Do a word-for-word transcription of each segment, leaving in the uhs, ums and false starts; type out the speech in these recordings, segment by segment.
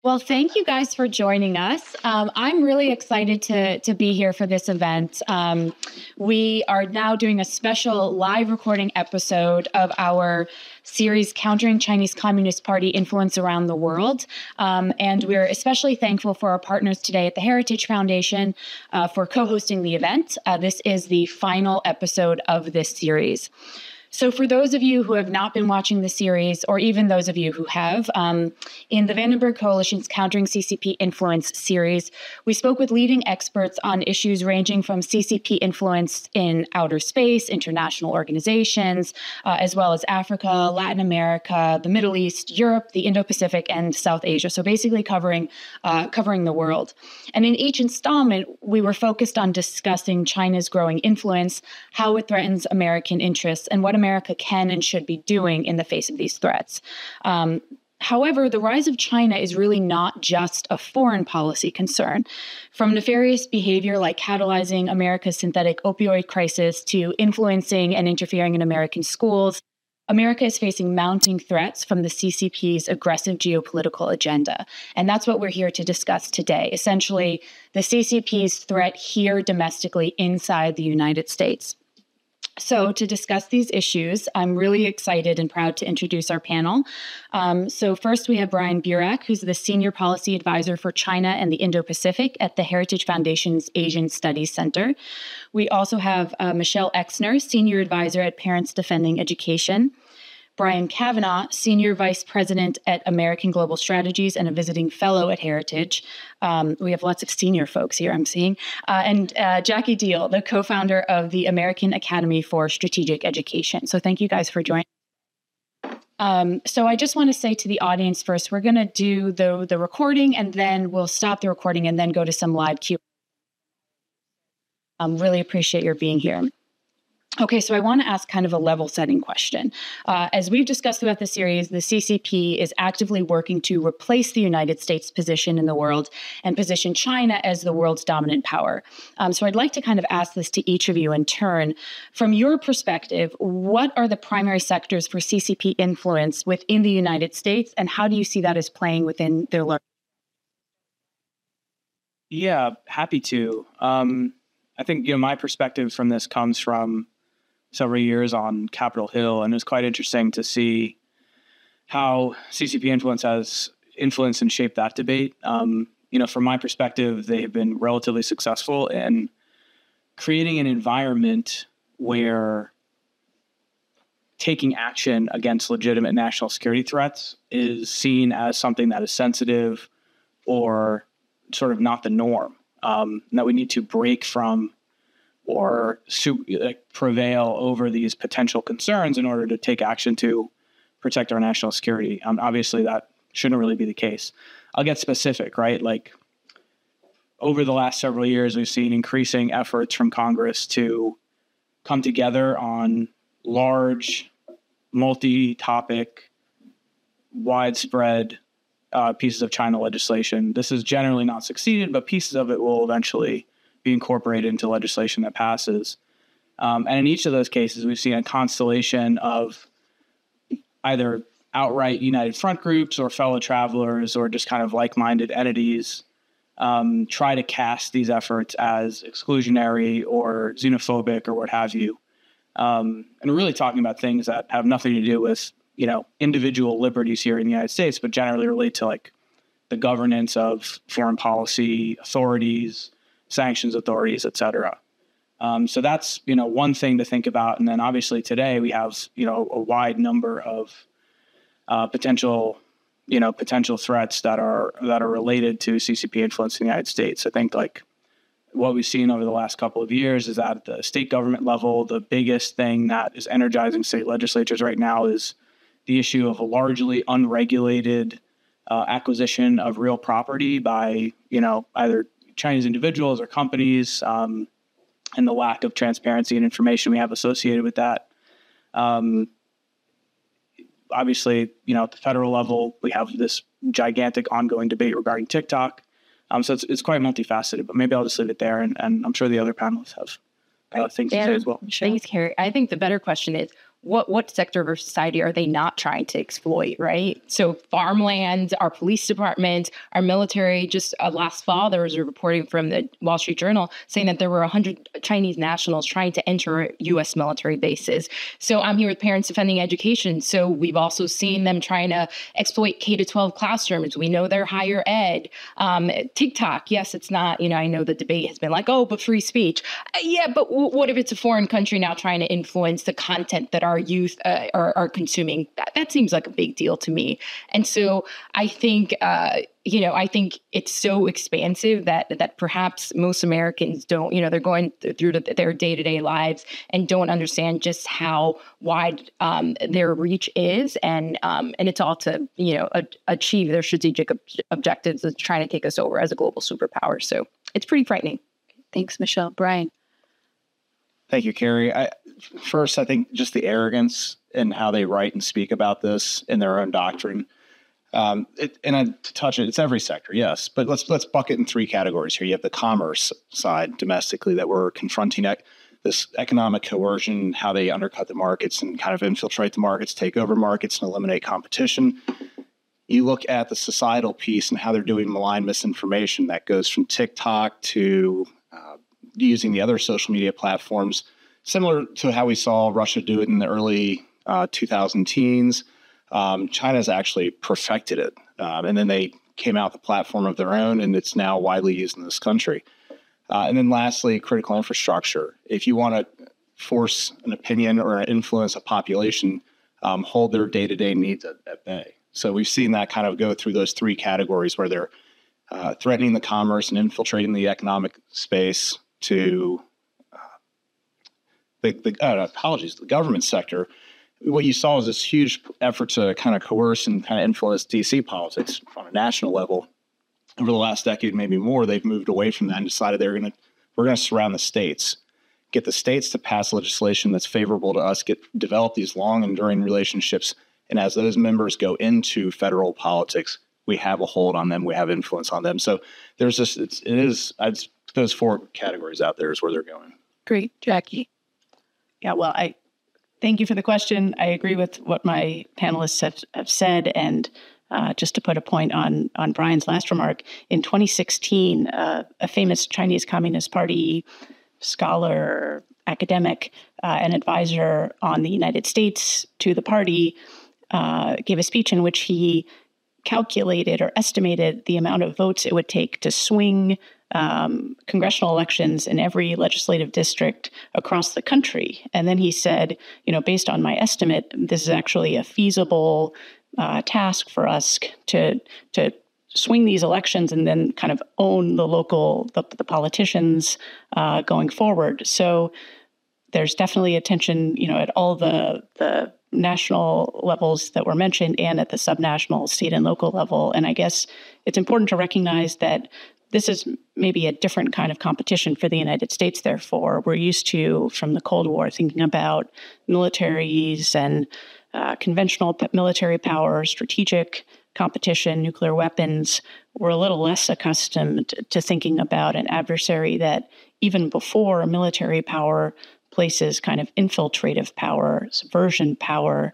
Well, thank you guys for joining us. Um, I'm really excited to, to be here for this event. Um, we are now doing a special live recording episode of our series, Countering Chinese Communist Party Influence Around the World. Um, and we're especially thankful for our partners today at the Heritage Foundation uh, for co-hosting the event. Uh, this is the final episode of this series. So for those of you who have not been watching the series, or even those of you who have, um, in the Vandenberg Coalition's Countering C C P Influence series, we spoke with leading experts on issues ranging from C C P influence in outer space, international organizations, uh, as well as Africa, Latin America, the Middle East, Europe, the Indo-Pacific, and South Asia. So basically covering, uh, covering the world. And in each installment, we were focused on discussing China's growing influence, how it threatens American interests, and what America can and should be doing in the face of these threats. Um, however, the rise of China is really not just a foreign policy concern. From nefarious behavior like catalyzing America's synthetic opioid crisis to influencing and interfering in American schools, America is facing mounting threats from the C C P's aggressive geopolitical agenda. And that's what we're here to discuss today. Essentially, the C C P's threat here domestically inside the United States. So to discuss these issues, I'm really excited and proud to introduce our panel. Um, so first we have Brian Burak, who's the Senior Policy Advisor for China and the Indo-Pacific at the Heritage Foundation's Asian Studies Center. We also have uh, Michelle Exner, Senior Advisor at Parents Defending Education. Brian Kavanagh, Senior Vice President at American Global Strategies and a visiting fellow at Heritage. Um, we have lots of senior folks here, I'm seeing. Uh, and uh, Jackie Deal, the co-founder of the American Academy for Strategic Education. So thank you guys for joining. Um, so I just want to say to the audience first, we're going to do the, the recording and then we'll stop the recording and then go to some live Q. Um, really appreciate your being here. Okay, so I want to ask kind of a level-setting question. Uh, as we've discussed throughout the series, the C C P is actively working to replace the United States' position in the world and position China as the world's dominant power. Um, so I'd like to kind of ask this to each of you in turn. From your perspective, what are the primary sectors for C C P influence within the United States, and how do you see that as playing within their larger? Yeah, happy to. Um, I think, you know, my perspective from this comes from several years on Capitol Hill, and it was quite interesting to see how C C P influence has influenced and shaped that debate. Um, you know, from my perspective, they have been relatively successful in creating an environment where taking action against legitimate national security threats is seen as something that is sensitive or sort of not the norm, um, and that we need to break from or su- like, prevail over these potential concerns in order to take action to protect our national security. Um, obviously, that shouldn't really be the case. I'll get specific, right? Like, over the last several years, we've seen increasing efforts from Congress to come together on large, multi-topic, widespread uh, pieces of China legislation. This has generally not succeeded, but pieces of it will eventually be incorporated into legislation that passes. Um, and in each of those cases, we've seen a constellation of either outright United Front groups or fellow travelers or just kind of like-minded entities um, try to cast these efforts as exclusionary or xenophobic or what have you. Um, and we're really talking about things that have nothing to do with, you know, individual liberties here in the United States, but generally relate to like the governance of foreign policy authorities, sanctions authorities, et cetera. Um, so that's, you know, one thing to think about. And then obviously today we have, you know, a wide number of uh, potential, you know, potential threats that are that are related to C C P influence in the United States. I think like what we've seen over the last couple of years is that at the state government level, the biggest thing that is energizing state legislatures right now is the issue of a largely unregulated uh, acquisition of real property by, you know, either Chinese individuals or companies, um, and the lack of transparency and information we have associated with that. Um, obviously, you know, at the federal level, we have this gigantic ongoing debate regarding TikTok. Um, so it's, it's quite multifaceted, but maybe I'll just leave it there. And, and I'm sure the other panelists have uh, things and to say as well. Thanks, Carrie. I think the better question is, what what sector of our society are they not trying to exploit, right? So farmland, our police department, our military. Just uh, last fall, there was a reporting from the Wall Street Journal saying that there were one hundred Chinese nationals trying to enter U S military bases. So I'm here with Parents Defending Education. So we've also seen them trying to exploit K to twelve classrooms. We know they're higher ed. Um, TikTok, yes, it's not, you know, I know the debate has been like, oh, but free speech. Uh, yeah, but w- what if it's a foreign country now trying to influence the content that our youth uh, are, are consuming? That, that seems like a big deal to me. And so I think, uh, you know, I think it's so expansive that that perhaps most Americans don't, you know, they're going th- through the, their day-to-day lives and don't understand just how wide um, their reach is. And um, and it's all to, you know, a- achieve their strategic ob- objectives of trying to take us over as a global superpower. So it's pretty frightening. Thanks, Michelle. Brian. Thank you, Carrie. I, first, I think just the arrogance in how they write and speak about this in their own doctrine. Um, it, and I, to touch it, it's every sector, yes. But let's let's bucket in three categories here. You have the commerce side domestically that we're confronting ec- this economic coercion, how they undercut the markets and kind of infiltrate the markets, take over markets, and eliminate competition. You look at the societal piece and how they're doing malign misinformation that goes from TikTok to uh, using the other social media platforms, similar to how we saw Russia do it in the early uh, two thousand teens. Um, China's actually perfected it. Um, and then they came out with a platform of their own, and it's now widely used in this country. Uh, and then lastly, critical infrastructure. If you want to force an opinion or influence a population, um, hold their day-to-day needs at, at bay. So we've seen that kind of go through those three categories where they're uh, threatening the commerce and infiltrating the economic space to uh, the, the uh, apologies, the government sector. What you saw is this huge effort to kind of coerce and kind of influence D C politics on a national level. Over the last decade, maybe more, they've moved away from that and decided they're going to, we're going to surround the states, get the states to pass legislation that's favorable to us, get develop these long enduring relationships. And as those members go into federal politics, we have a hold on them, we have influence on them. So there's this, it's, it is, I'd, those four categories out there is where they're going. Great. Jackie. Yeah, well, I, Thank you for the question. I agree with what my panelists have, have said. And uh, just to put a point on, on Brian's last remark, in twenty sixteen, uh, a famous Chinese Communist Party scholar, academic, uh, and advisor on the United States to the party uh, gave a speech in which he calculated or estimated the amount of votes it would take to swing Um, congressional elections in every legislative district across the country. And then he said, you know, based on my estimate, this is actually a feasible uh, task for us to to swing these elections and then kind of own the local, the, the politicians uh, going forward. So there's definitely a tension, you know, at all the the national levels that were mentioned and at the subnational, state and local level. And I guess it's important to recognize that this is maybe a different kind of competition for the United States, therefore. We're used to, from the Cold War, thinking about militaries and uh, conventional p- military power, strategic competition, nuclear weapons. We're a little less accustomed to thinking about an adversary that, even before a military power, places kind of infiltrative power, subversion power,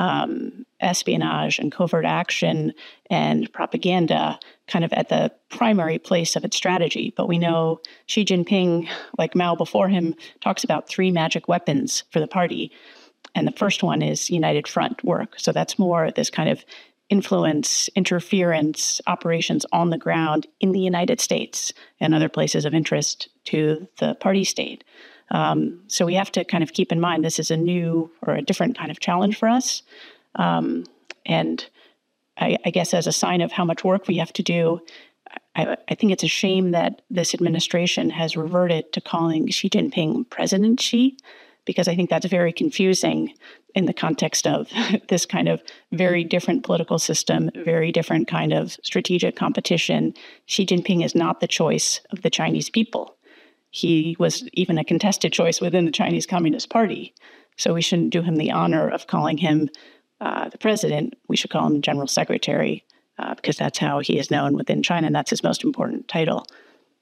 um, espionage and covert action and propaganda kind of at the primary place of its strategy. But we know Xi Jinping, like Mao before him, talks about three magic weapons for the party. And the first one is United Front work. So that's more this kind of influence, interference, operations on the ground in the United States and other places of interest to the party state. Um, so we have to kind of keep in mind this is a new or a different kind of challenge for us. Um, and I, I guess as a sign of how much work we have to do, I, I think it's a shame that this administration has reverted to calling Xi Jinping President Xi, because I think that's very confusing in the context of this kind of very different political system, very different kind of strategic competition. Xi Jinping is not the choice of the Chinese people. He was even a contested choice within the Chinese Communist Party. So we shouldn't do him the honor of calling him uh, the president. We should call him General Secretary uh, because that's how he is known within China, and that's his most important title.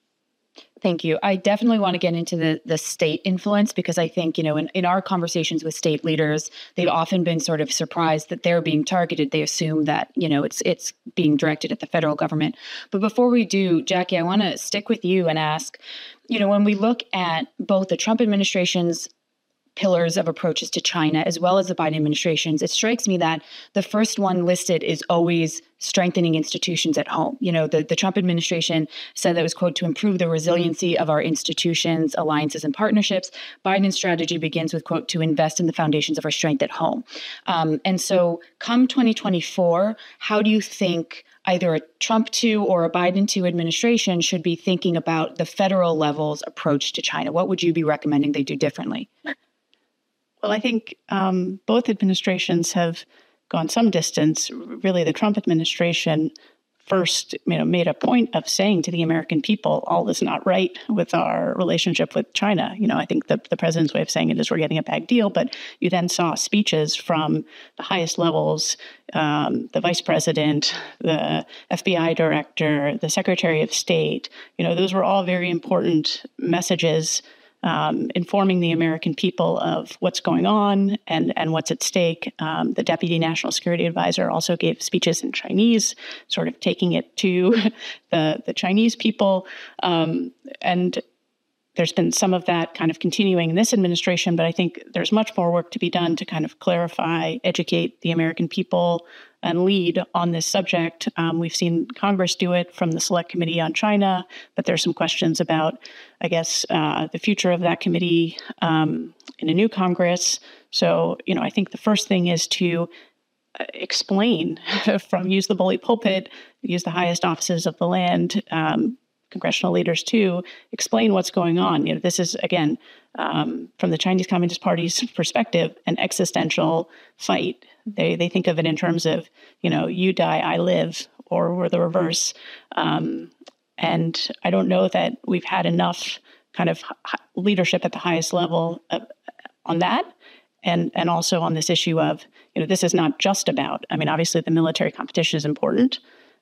Thank you. I definitely want to get into the the state influence because I think, you know, in, in our conversations with state leaders, they've often been sort of surprised that they're being targeted. They assume that, you know, it's it's being directed at the federal government. But before we do, Jackie, I want to stick with you and ask, you know, when we look at both the Trump administration's pillars of approaches to China, as well as the Biden administration's, it strikes me that the first one listed is always strengthening institutions at home. You know, the, the Trump administration said that it was, quote, to improve the resiliency of our institutions, alliances, and partnerships. Biden's strategy begins with, quote, to invest in the foundations of our strength at home. Um, and so come twenty twenty-four, how do you think either a Trump two or a Biden two administration should be thinking about the federal level's approach to China? What would you be recommending they do differently? Well, I think um, both administrations have gone some distance. Really, the Trump administration first, you know, made a point of saying to the American people, all is not right with our relationship with China. You know, I think the, the president's way of saying it is we're getting a bad deal. But you then saw speeches from the highest levels, um, the vice president, the F B I director, the secretary of state. You know, those were all very important messages Um, informing the American people of what's going on and, and what's at stake. Um, the Deputy National Security Advisor also gave speeches in Chinese, sort of taking it to the, the Chinese people. Um, and there's been some of that kind of continuing in this administration, but I think there's much more work to be done to kind of clarify, educate the American people, and lead on this subject. Um, we've seen Congress do it from the Select Committee on China, but there's some questions about, I guess, uh, the future of that committee um, in a new Congress. So, you know, I think the first thing is to uh, explain from use the bully pulpit, use the highest offices of the land, um, congressional leaders too, explain what's going on. You know, this is, again, um, from the Chinese Communist Party's perspective, an existential fight. They they think of it in terms of, you know, you die, I live, or we're the reverse. Um, and I don't know that we've had enough kind of leadership at the highest level of, on that. And and also on this issue of, you know, this is not just about, I mean, obviously the military competition is important,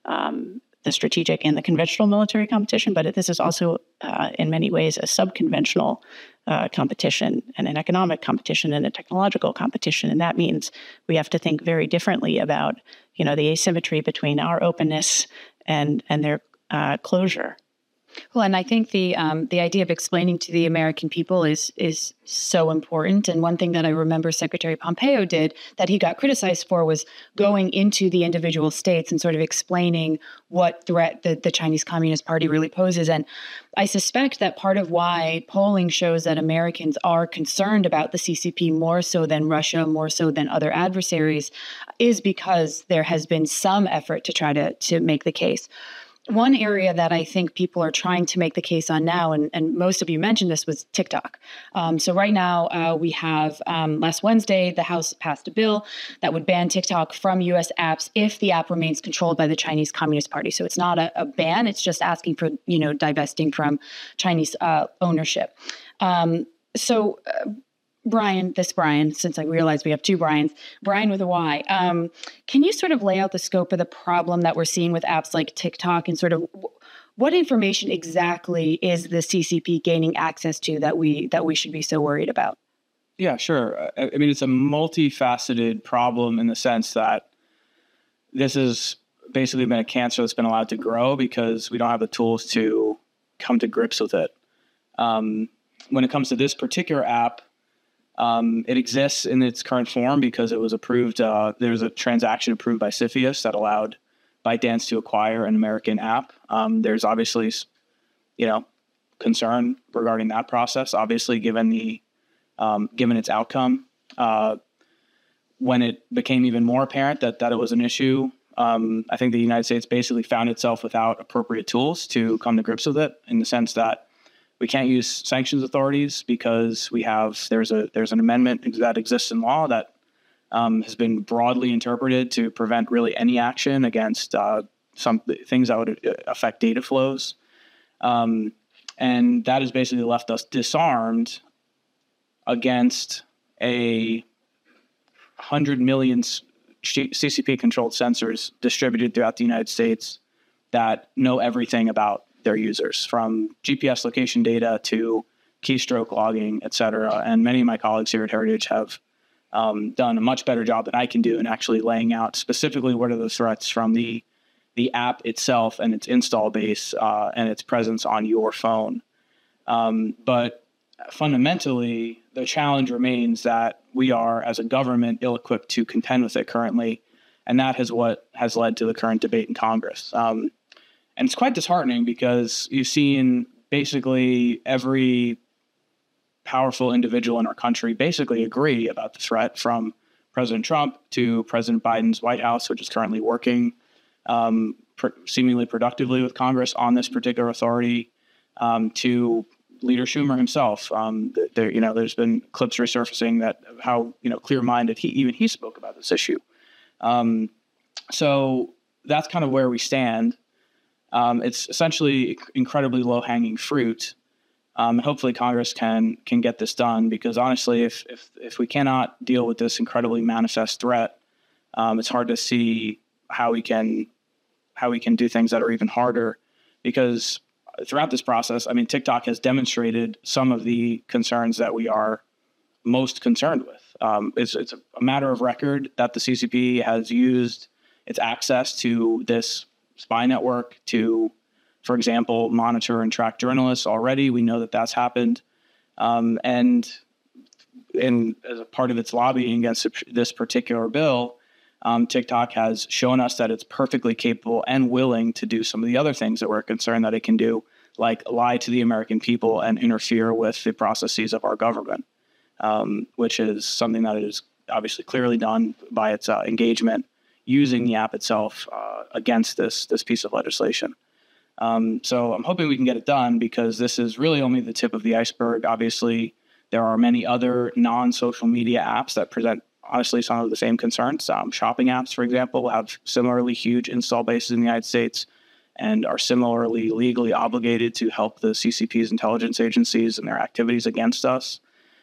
um, the strategic and the conventional military competition, but this is also uh, in many ways a sub-conventional uh, competition and an economic competition and a technological competition. And that means we have to think very differently about, you know, the asymmetry between our openness and, and their uh, closure. Well, and I think the um, the idea of explaining to the American people is is so important. And one thing that I remember Secretary Pompeo did that he got criticized for was going into the individual states and sort of explaining what threat the, the Chinese Communist Party really poses. And I suspect that part of why polling shows that Americans are concerned about the C C P more so than Russia, more so than other adversaries, is because there has been some effort to try to to make the case. One area that I think people are trying to make the case on now, and, and most of you mentioned this, was TikTok. Um, so right now uh, we have, um, last Wednesday, the House passed a bill that would ban TikTok from U S apps if the app remains controlled by the Chinese Communist Party. So it's not a, a ban, it's just asking for, you know, divesting from Chinese uh, ownership. Um, so uh, Brian, this Brian, since I realize we have two Brians, Brian with a Y, um, can you sort of lay out the scope of the problem that we're seeing with apps like TikTok and sort of w- what information exactly is the C C P gaining access to that we that we should be so worried about? Yeah, sure. I, I mean, it's a multifaceted problem in the sense that this has basically been a cancer that's been allowed to grow because we don't have the tools to come to grips with it. Um, when it comes to this particular app, Um, it exists in its current form because it was approved. Uh, there was a transaction approved by CFIUS that allowed ByteDance to acquire an American app. Um, there's obviously, you know, concern regarding that process. Obviously, given the um, given its outcome, uh, when it became even more apparent that that it was an issue, um, I think the United States basically found itself without appropriate tools to come to grips with it. In the sense that we can't use sanctions authorities because we have there's a there's an amendment that exists in law that um, has been broadly interpreted to prevent really any action against uh, some things that would affect data flows, um, and that has basically left us disarmed against a hundred million C C P controlled sensors distributed throughout the United States that know everything about their users, from G P S location data to keystroke logging, et cetera. And many of my colleagues here at Heritage have um, done a much better job than I can do in actually laying out specifically what are the threats from the the app itself and its install base uh, and its presence on your phone. Um, but fundamentally, the challenge remains that we are, as a government, ill-equipped to contend with it currently. And that is what has led to the current debate in Congress. Um, and it's quite disheartening because you've seen basically every powerful individual in our country basically agree about the threat, from President Trump to President Biden's White House, which is currently working um, pr- seemingly productively with Congress on this particular authority, um, to Leader Schumer himself. Um, there, you know, there's been clips resurfacing that how, you know, clear-minded he even he spoke about this issue. Um, so that's kind of where we stand. Um, it's essentially incredibly low-hanging fruit. Um, and hopefully Congress can can get this done, because honestly, if if if we cannot deal with this incredibly manifest threat, um, it's hard to see how we can how we can do things that are even harder. Because throughout this process, I mean, TikTok has demonstrated some of the concerns that we are most concerned with. Um, it's it's a matter of record that the C C P has used its access to this spy network to, for example, monitor and track journalists already. We know that that's happened. Um, and in, as a part of its lobbying against this particular bill, um, TikTok has shown us that it's perfectly capable and willing to do some of the other things that we're concerned that it can do, like lie to the American people and interfere with the processes of our government, um, which is something that is obviously clearly done by its uh, engagement using the app itself uh, against this this piece of legislation. Um, so I'm hoping we can get it done, because this is really only the tip of the iceberg. Obviously, there are many other non-social media apps that present, honestly, some of the same concerns. Um, shopping apps, for example, have similarly huge install bases in the United States and are similarly legally obligated to help the C C P's intelligence agencies in their activities against us.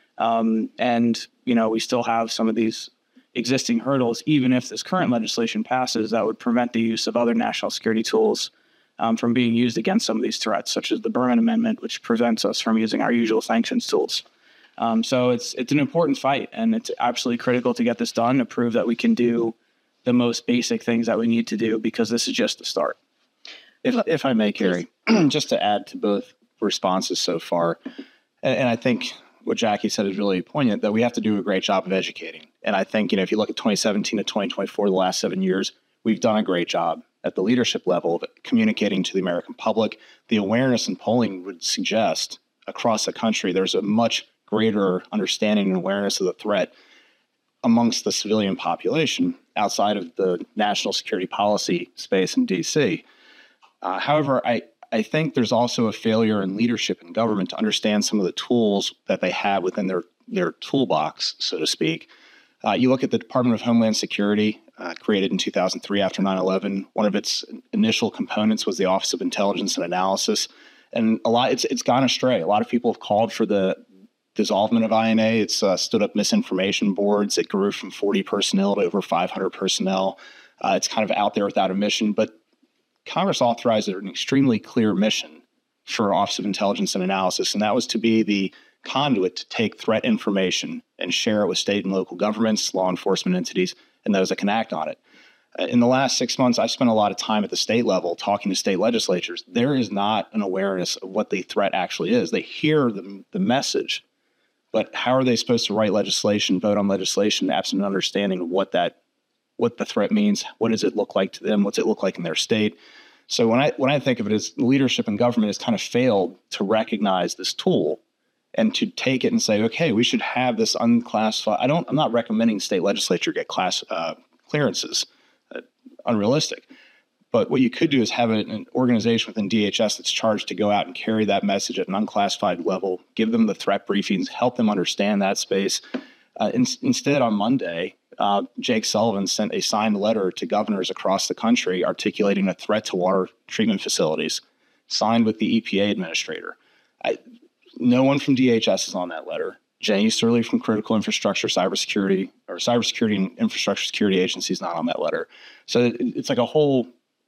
Um, and, you know, we still have some of these existing hurdles, even if this current legislation passes, that would prevent the use of other national security tools um, from being used against some of these threats, such as the Berman Amendment, which prevents us from using our usual sanctions tools. Um, so it's it's an important fight, and it's absolutely critical to get this done, to prove that we can do the most basic things that we need to do, because this is just the start. If, if I may, Carrie, just to add to both responses so far, and, and I think what Jackie said is really poignant, that we have to do a great job of educating. And I think, you know, if you look at twenty seventeen to twenty twenty-four, the last seven years, we've done a great job at the leadership level of communicating to the American public. The awareness and polling would suggest across the country there's a much greater understanding and awareness of the threat amongst the civilian population outside of the national security policy space in D C. Uh, however, I, I think there's also a failure in leadership and government to understand some of the tools that they have within their, their toolbox, so to speak. Uh, you look at the Department of Homeland Security, uh, created in two thousand three after nine eleven. One of its initial components was the Office of Intelligence and Analysis. And a lot, it's, it's gone astray. A lot of people have called for the dissolvement of I N A. It's uh, stood up misinformation boards. It grew from forty personnel to over five hundred personnel. Uh, it's kind of out there without a mission. But Congress authorized an extremely clear mission for Office of Intelligence and Analysis, and that was to be the conduit to take threat information and share it with state and local governments, law enforcement entities, and those that can act on it. In the last six months, I've spent a lot of time at the state level talking to state legislatures. There is not an awareness of what the threat actually is. They hear the, the message, but how are they supposed to write legislation, vote on legislation, absent an understanding of what that, what the threat means? What does it look like to them? What's it look like in their state? So when I when I think of it as leadership and government has kind of failed to recognize this tool and to take it and say, okay, we should have this unclassified. I don't. I'm not recommending state legislature get class uh, clearances. Uh, unrealistic. But what you could do is have an, an organization within D H S that's charged to go out and carry that message at an unclassified level, give them the threat briefings, help them understand that space. Uh, in, instead, on Monday, uh, Jake Sullivan sent a signed letter to governors across the country articulating a threat to water treatment facilities, signed with the E P A administrator. I, no one from D H S is on that letter. Jenny Easterly from Critical Infrastructure, Cybersecurity, or Cybersecurity and Infrastructure Security Agency is not on that letter. So it, it's like a whole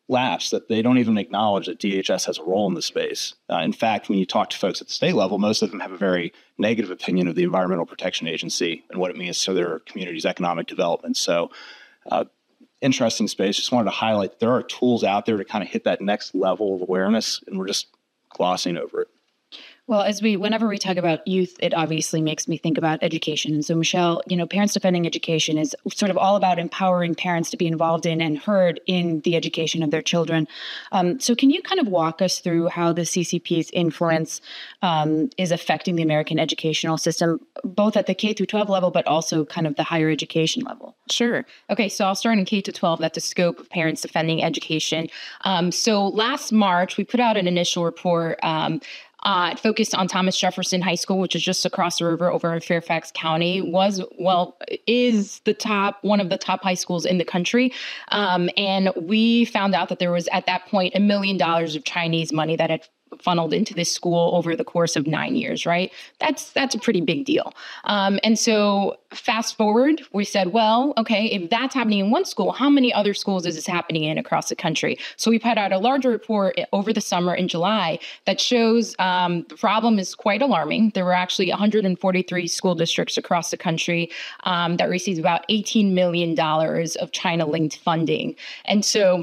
laughs that they don't even acknowledge that D H S has a role in the space. Uh, in fact, when you talk to folks at the state level, most of them have a very negative opinion of the Environmental Protection Agency and what it means to their community's economic development. So, uh, interesting space. Just wanted to highlight there are tools out there to kind of hit that next level of awareness, and we're just glossing over it. Well, as we, whenever we talk about youth, it obviously makes me think about education. And so, Michelle, you know, Parents Defending Education is sort of all about empowering parents to be involved in and heard in the education of their children. Um, so can you kind of walk us through how the C C P's influence um, is affecting the American educational system, both at the K through twelve level, but also kind of the higher education level? Sure. Okay, so I'll start in K to twelve. That's the scope of Parents Defending Education. Um, so last March, we put out an initial report um, Uh, focused on Thomas Jefferson High School, which is just across the river over in Fairfax County, was, well, is the top, one of the top high schools in the country. Um, and we found out that there was at that point a million dollars of Chinese money that had funneled into this school over the course of nine years, right? That's that's a pretty big deal. Um, and so fast forward, we said, well, okay, if that's happening in one school, how many other schools is this happening in across the country? So we put out a larger report over the summer in July that shows um, the problem is quite alarming. There were actually one hundred forty-three school districts across the country um, that received about eighteen million dollars of China-linked funding. And so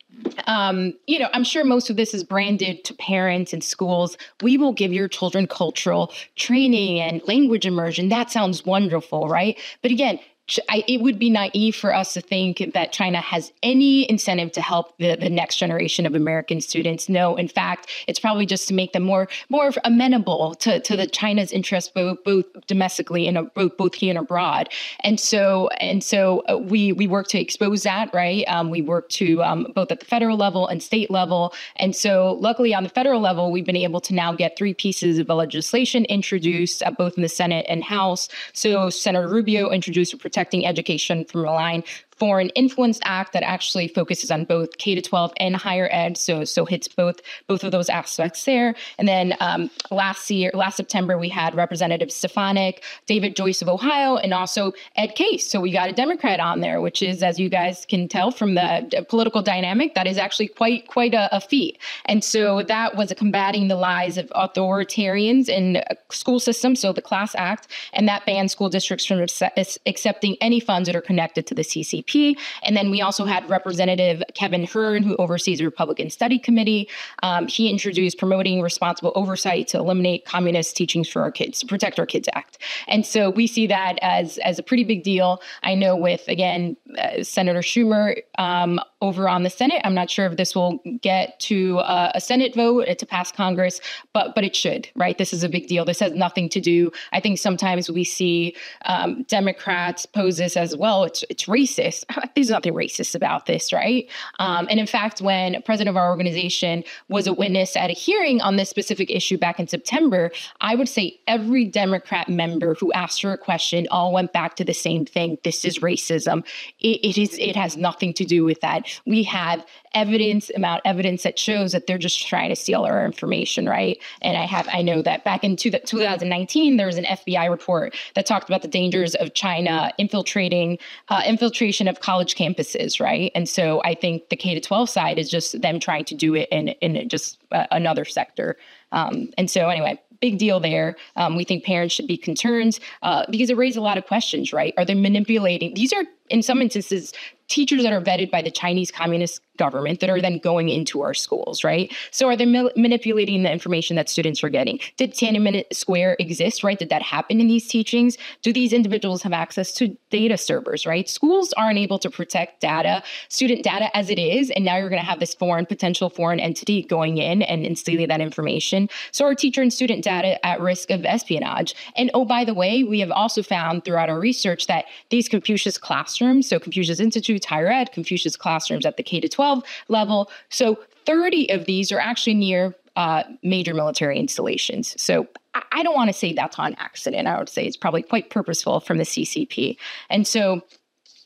Um, you know, I'm sure most of this is branded to parents and schools. We will give your children cultural training and language immersion. That sounds wonderful, right? But again, I, it would be naive for us to think that China has any incentive to help the, the next generation of American students. No, in fact, it's probably just to make them more more amenable to, to the China's interests, both, both domestically and both, both here and abroad. And so and so uh, we we work to expose that, right? Um, we work to um, both at the federal level and state level. And so luckily on the federal level, we've been able to now get three pieces of legislation introduced uh, both in the Senate and House. So Senator Rubio introduced a Protecting Education from Malign Foreign Influence Act that actually focuses on both K to twelve and higher ed, so so hits both both of those aspects there. And then um, last year, last September, we had Representative Stefanik, David Joyce of Ohio, and also Ed Case. So we got a Democrat on there, which is, as you guys can tell from the political dynamic, that is actually quite quite a, a feat. And so that was a combating the lies of authoritarians in school systems, so the CLASS Act, and that banned school districts from accepting any funds that are connected to the C C P. And then we also had Representative Kevin Hern, who oversees the Republican Study Committee. Um, he introduced Promoting Responsible Oversight to Eliminate Communist Teachings for Our Kids, to Protect Our Kids Act. And so we see that as, as a pretty big deal. I know with, again, uh, Senator Schumer um, over on the Senate, I'm not sure if this will get to uh, a Senate vote to pass Congress, but but it should, right? This is a big deal. This has nothing to do. I think sometimes we see um, Democrats pose this as, well, it's, it's racist. There's nothing racist about this, right? Um, and in fact, when a president of our organization was a witness at a hearing on this specific issue back in September, I would say every Democrat member who asked her a question all went back to the same thing. This is racism. It, it is. It has nothing to do with that. We have evidence, amount evidence that shows that they're just trying to steal our information, right? And I have, I know that back in two, twenty nineteen, there was an F B I report that talked about the dangers of China infiltrating, uh, infiltration of college campuses, right? And so I think the K to twelve side is just them trying to do it in, in just uh, another sector. Um, and so anyway, big deal there. Um, we think parents should be concerned uh, because it raises a lot of questions, right? Are they manipulating? These are, in some instances, teachers that are vetted by the Chinese Communist government that are then going into our schools, right? So are they ma- manipulating the information that students are getting? Did Tiananmen Square exist, right? Did that happen in these teachings? Do these individuals have access to data servers, right? Schools aren't able to protect data, student data as it is, and now you're going to have this foreign, potential foreign entity going in and, and stealing that information. So are teacher and student data at risk of espionage? And oh, by the way, we have also found throughout our research that these Confucius classrooms, so Confucius Institute, higher ed, Confucius classrooms at the K to twelve level. So thirty of these are actually near uh, major military installations. So I, I don't want to say that's on accident. I would say it's probably quite purposeful from the C C P. And so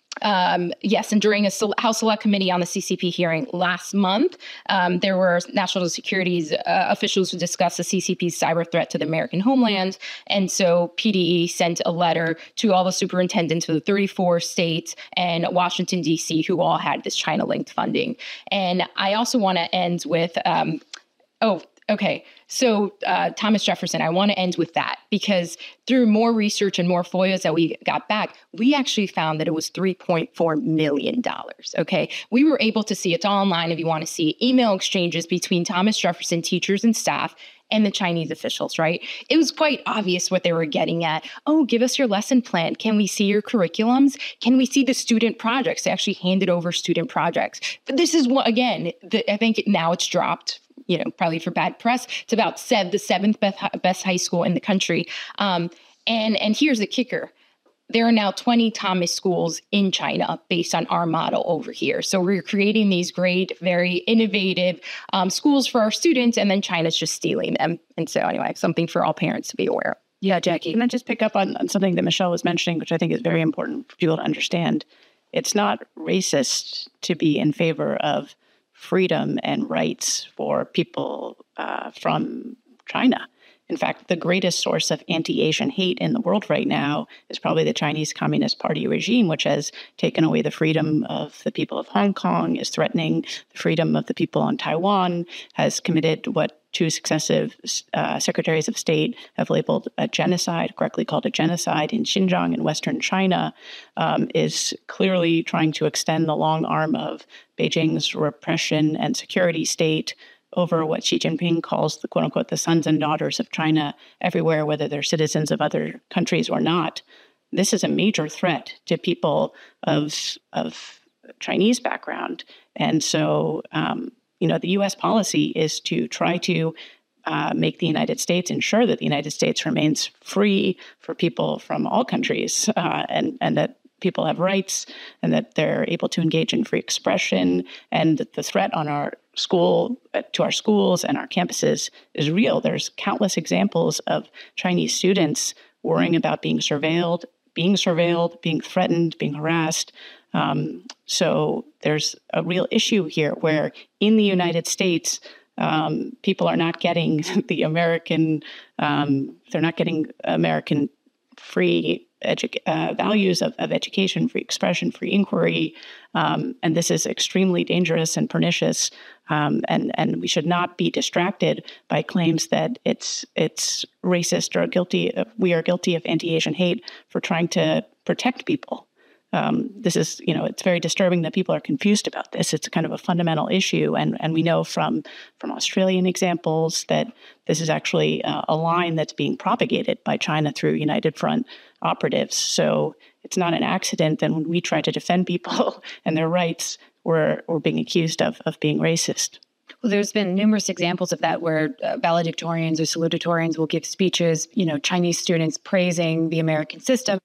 Um, yes, and during a House Select Committee on the C C P hearing last month, um, there were national security uh, officials who discussed the C C P's cyber threat to the American homeland. And so P D E sent a letter to all the superintendents of the thirty-four states and Washington, D C, who all had this China-linked funding. And I also want to end with, um, oh, okay. So uh, Thomas Jefferson, I want to end with that because through more research and more F O I As that we got back, we actually found that it was three point four million dollars. Okay. We were able to see, it's all online if you want to see, email exchanges between Thomas Jefferson teachers and staff and the Chinese officials, right? It was quite obvious what they were getting at. Oh, give us your lesson plan. Can we see your curriculums? Can we see the student projects? They actually handed over student projects. But this is what, again, the, I think now it's dropped, you know, probably for bad press. It's about sev- the seventh best, best high school in the country. Um, and, and here's the kicker. There are now twenty Thomas schools in China based on our model over here. So we're creating these great, very innovative um, schools for our students, and then China's just stealing them. And so anyway, something for all parents to be aware of. Yeah, Jackie. Can I just pick up on, on something that Michelle was mentioning, which I think is very important for people to understand? It's not racist to be in favor of freedom and rights for people uh, from China. In fact, the greatest source of anti-Asian hate in the world right now is probably the Chinese Communist Party regime, which has taken away the freedom of the people of Hong Kong, is threatening the freedom of the people on Taiwan, has committed what two successive uh, secretaries of state have labeled a genocide, correctly called a genocide in Xinjiang in Western China, um, is clearly trying to extend the long arm of Beijing's repression and security state over what Xi Jinping calls the quote unquote, the sons and daughters of China everywhere, whether they're citizens of other countries or not. This is a major threat to people of, of Chinese background. And so, um, you know, the U S policy is to try to uh, make the United States, ensure that the United States remains free for people from all countries uh, and, and that people have rights and that they're able to engage in free expression, and that the threat on our school, to our schools and our campuses is real. There's countless examples of Chinese students worrying about being surveilled, being surveilled, being threatened, being harassed. Um, so there's a real issue here where in the United States, um, people are not getting the American, um, they're not getting American free Edu- uh, values of, of education, free expression, free inquiry, um, and this is extremely dangerous and pernicious. Um, and and we should not be distracted by claims that it's it's racist or guilty. Of, we are guilty of anti-Asian hate for trying to protect people. Um, this is, you know, it's very disturbing that people are confused about this. It's kind of a fundamental issue, and and we know from from Australian examples that this is actually uh, a line that's being propagated by China through United Front operatives. So it's not an accident that when we try to defend people and their rights, we're we're being accused of of being racist. Well, there's been numerous examples of that where uh, valedictorians or salutatorians will give speeches, you know, Chinese students praising the American system.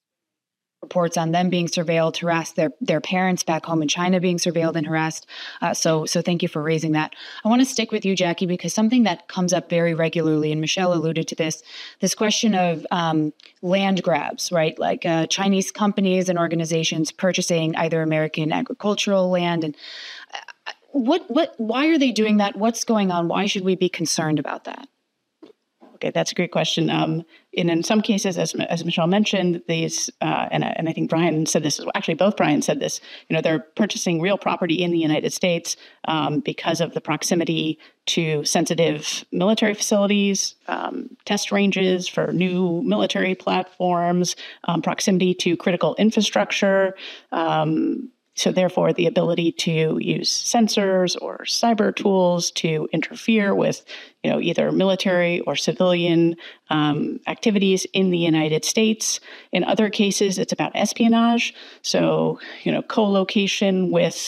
Reports on them being surveilled, harassed, their their parents back home in China being surveilled and harassed. Uh, so so thank you for raising that. I want to stick with you, Jackie, because something that comes up very regularly, and Michelle alluded to this, this question of um, land grabs, right? Like uh, Chinese companies and organizations purchasing either American agricultural land. And uh, what what why are they doing that? What's going on? Why should we be concerned about that? Okay, that's a great question. Um, and in some cases, as, as Michelle mentioned, these, uh, and, and I think Brian said this, actually both Brian said this, you know, they're purchasing real property in the United States um, because of the proximity to sensitive military facilities, um, test ranges for new military platforms, um, proximity to critical infrastructure, um, so therefore, the ability to use sensors or cyber tools to interfere with, you know, either military or civilian um, activities in the United States. In other cases, it's about espionage. So, you know, co-location with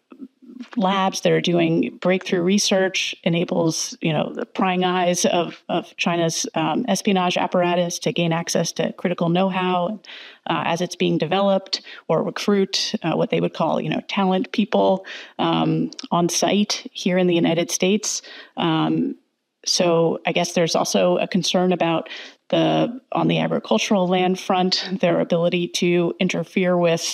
labs that are doing breakthrough research enables, you know, the prying eyes of, of China's um, espionage apparatus to gain access to critical know-how uh, as it's being developed, or recruit uh, what they would call, you know, talent people um, on site here in the United States. Um, so I guess there's also a concern about the, on the agricultural land front, their ability to interfere with,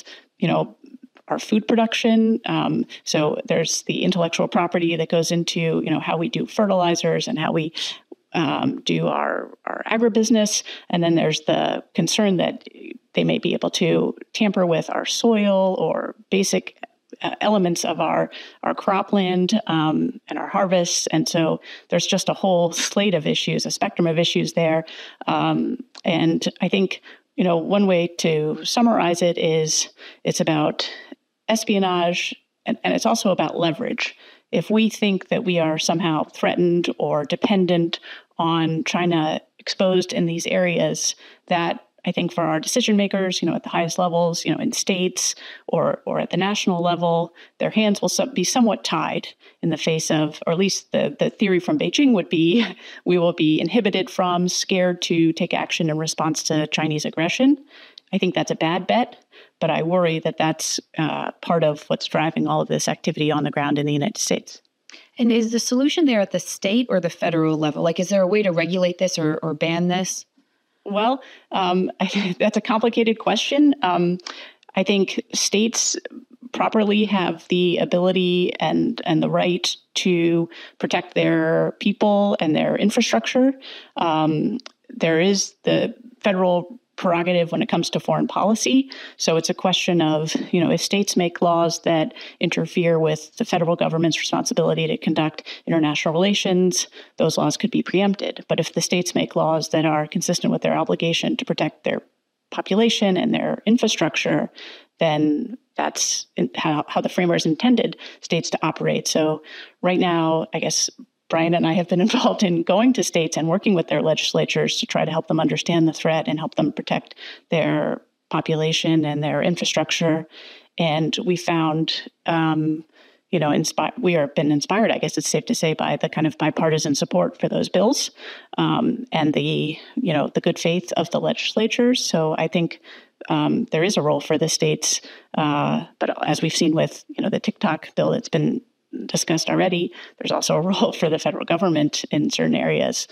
you know, our food production. Um, so there's the intellectual property that goes into, you know, how we do fertilizers and how we um, do our, our agribusiness. And then there's the concern that they may be able to tamper with our soil or basic uh, elements of our, our cropland um, and our harvests. And so there's just a whole slate of issues, a spectrum of issues there. Um, and I think, you know, one way to summarize it is it's about espionage, and, and it's also about leverage. If we think that we are somehow threatened or dependent on China exposed in these areas, that I think for our decision makers, you know, at the highest levels, you know, in states or or at the national level, their hands will so- be somewhat tied in the face of, or at least the, the theory from Beijing would be, we will be inhibited from, scared to take action in response to Chinese aggression. I think that's a bad bet, but I worry that that's uh, part of what's driving all of this activity on the ground in the United States. And is the solution there at the state or the federal level? Like, is there a way to regulate this or, or ban this? Well, um, that's a complicated question. Um, I think states properly have the ability and, and the right to protect their people and their infrastructure. Um, there is the federal prerogative when it comes to foreign policy. So it's a question of, you know, if states make laws that interfere with the federal government's responsibility to conduct international relations, those laws could be preempted. But if the states make laws that are consistent with their obligation to protect their population and their infrastructure, then that's how, how the framers intended states to operate. So right now, I guess Brian and I have been involved in going to states and working with their legislatures to try to help them understand the threat and help them protect their population and their infrastructure. And we found, um, you know, inspi- we are been inspired, I guess it's safe to say, by the kind of bipartisan support for those bills um, and the, you know, the good faith of the legislatures. So I think um, there is a role for the states, uh, but as we've seen with, you know, the TikTok bill that's been discussed already, there's also a role for the federal government in certain areas.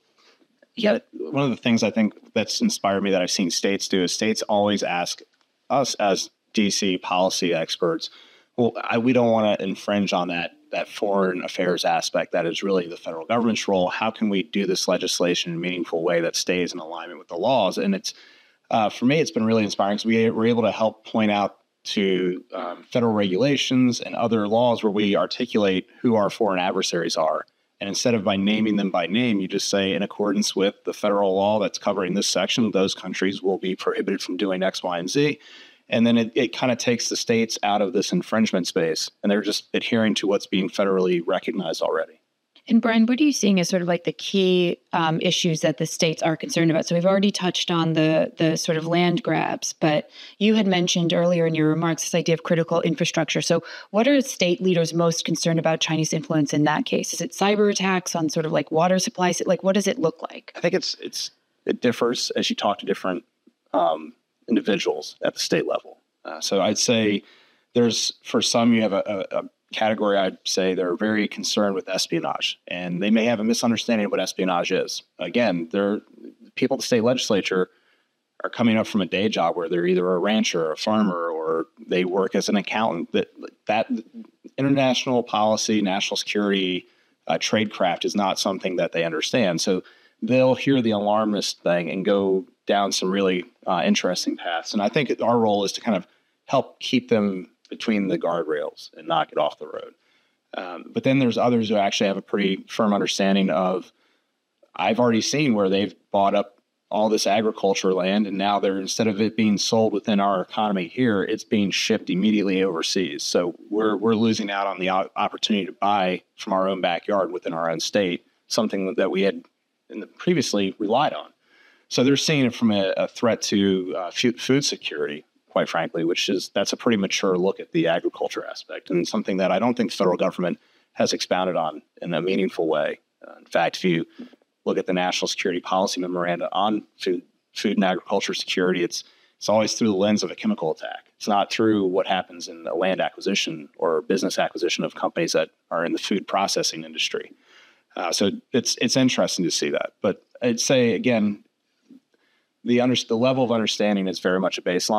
Yeah, one of the things I think that's inspired me that I've seen states do is states always ask us as D C policy experts, well, I, we don't want to infringe on that that foreign affairs aspect that is really the federal government's role. How can we do this legislation in a meaningful way that stays in alignment with the laws? And it's uh, for me, it's been really inspiring because we were able to help point out to um, federal regulations and other laws where we articulate who our foreign adversaries are. And instead of by naming them by name, you just say, in accordance with the federal law that's covering this section, those countries will be prohibited from doing X, Y, and Z. And then it, it kind of takes the states out of this infringement space, and they're just adhering to what's being federally recognized already. And Brian, what are you seeing as sort of like the key um, issues that the states are concerned about? So we've already touched on the the sort of land grabs, but you had mentioned earlier in your remarks this idea of critical infrastructure. So what are state leaders most concerned about Chinese influence in that case? Is it cyber attacks on sort of like water supplies? Like, what does it look like? I think it's it's it differs as you talk to different um, individuals at the state level. Uh, so I'd say there's, for some, you have a, a, a category, I'd say they're very concerned with espionage, and they may have a misunderstanding of what espionage is. Again, they're people at the state legislature are coming up from a day job where they're either a rancher or a farmer, or they work as an accountant. That that international policy, national security, uh, tradecraft is not something that they understand. So they'll hear the alarmist thing and go down some really uh, interesting paths. And I think our role is to kind of help keep them between the guardrails and not get off the road. Um, but then there's others who actually have a pretty firm understanding of, I've already seen where they've bought up all this agriculture land, and now they're, instead of it being sold within our economy here, it's being shipped immediately overseas. So we're we're losing out on the opportunity to buy from our own backyard within our own state, something that we had in the, previously relied on. So they're seeing it from a, a threat to uh, food security, quite frankly, which is, that's a pretty mature look at the agriculture aspect, and something that I don't think the federal government has expounded on in a meaningful way. Uh, in fact, if you look at the National Security Policy Memoranda on food, food and agriculture security, it's it's always through the lens of a chemical attack. It's not through what happens in the land acquisition or business acquisition of companies that are in the food processing industry. Uh, so it's it's interesting to see that. But I'd say, again, the under, the level of understanding is very much a baseline.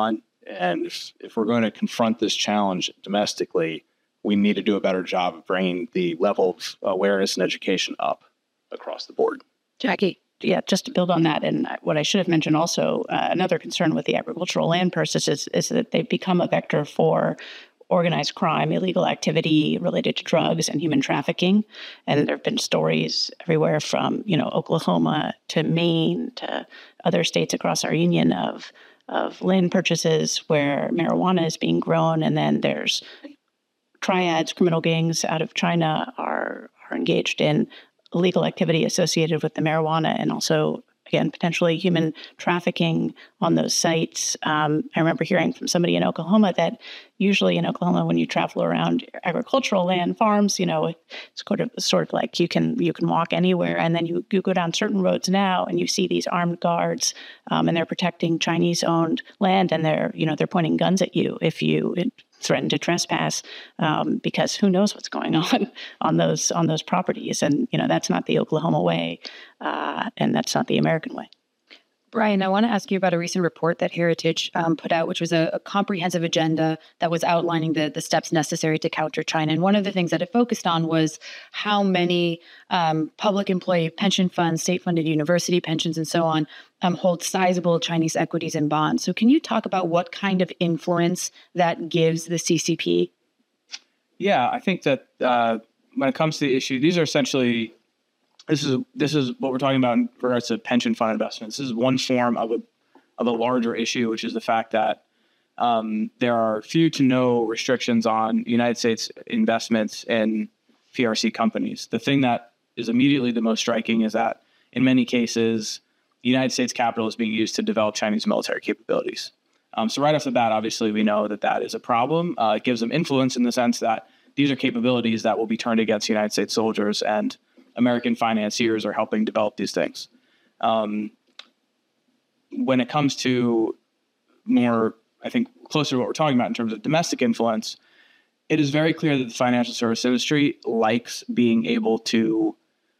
And if, if we're going to confront this challenge domestically, we need to do a better job of bringing the level of awareness and education up across the board. Jackie. Yeah, just to build on that, and what I should have mentioned also, uh, another concern with the agricultural land purchases is, is that they've become a vector for organized crime, illegal activity related to drugs and human trafficking. And there have been stories everywhere from, you know, Oklahoma to Maine to other states across our union of of land purchases where marijuana is being grown, and then there's triads, criminal gangs out of China are are engaged in illegal activity associated with the marijuana, and also, again, potentially human trafficking on those sites. Um, I remember hearing from somebody in Oklahoma that usually in Oklahoma, when you travel around agricultural land farms, you know, it's sort of sort of like you can you can walk anywhere, and then you, you go down certain roads now, and you see these armed guards, um, and they're protecting Chinese-owned land, and they're you know they're pointing guns at you if you threaten to trespass, um, because who knows what's going on on those on those properties, and you know that's not the Oklahoma way, uh, and that's not the American way. Brian, I want to ask you about a recent report that Heritage um, put out, which was a, a comprehensive agenda that was outlining the, the steps necessary to counter China. And one of the things that it focused on was how many um, public employee pension funds, state-funded university pensions, and so on, um, hold sizable Chinese equities and bonds. So can you talk about what kind of influence that gives the C C P? Yeah, I think that uh, when it comes to the issue, these are essentially This is this is what we're talking about in regards to pension fund investments. This is one form of a of a larger issue, which is the fact that um, there are few to no restrictions on United States investments in P R C companies. The thing that is immediately the most striking is that in many cases, the United States capital is being used to develop Chinese military capabilities. Um, so right off the bat, obviously, we know that that is a problem. Uh, it gives them influence in the sense that these are capabilities that will be turned against United States soldiers, and American financiers are helping develop these things. Um, when it comes to more, I think, closer to what we're talking about in terms of domestic influence, it is very clear that the financial service industry likes being able to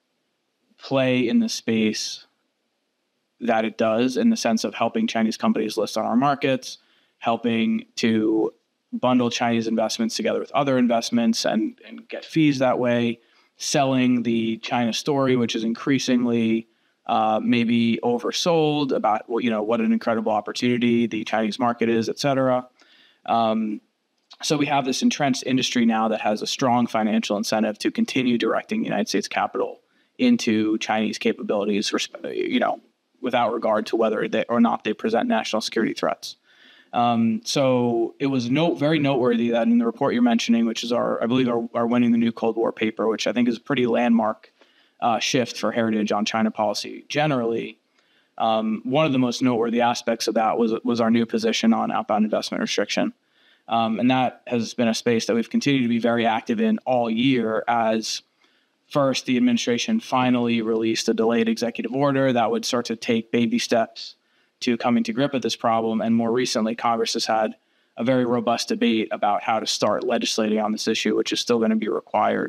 play in the space that it does, in the sense of helping Chinese companies list on our markets, helping to bundle Chinese investments together with other investments and, and get fees that way, selling the China story, which is increasingly uh, maybe oversold about what, you know, what an incredible opportunity the Chinese market is, et cetera. Um, so we have this entrenched industry now that has a strong financial incentive to continue directing United States capital into Chinese capabilities, you know, without regard to whether they or not they present national security threats. Um, so it was note, very noteworthy that in the report you're mentioning, which is our, I believe, our, our Winning the New Cold War paper, which I think is a pretty landmark uh, shift for Heritage on China policy generally. Um, one of the most noteworthy aspects of that was was our new position on outbound investment restriction. Um, and that has been a space that we've continued to be very active in all year, as first the administration finally released a delayed executive order that would start to take baby steps to coming to grip with this problem. And more recently, Congress has had a very robust debate about how to start legislating on this issue, which is still going to be required.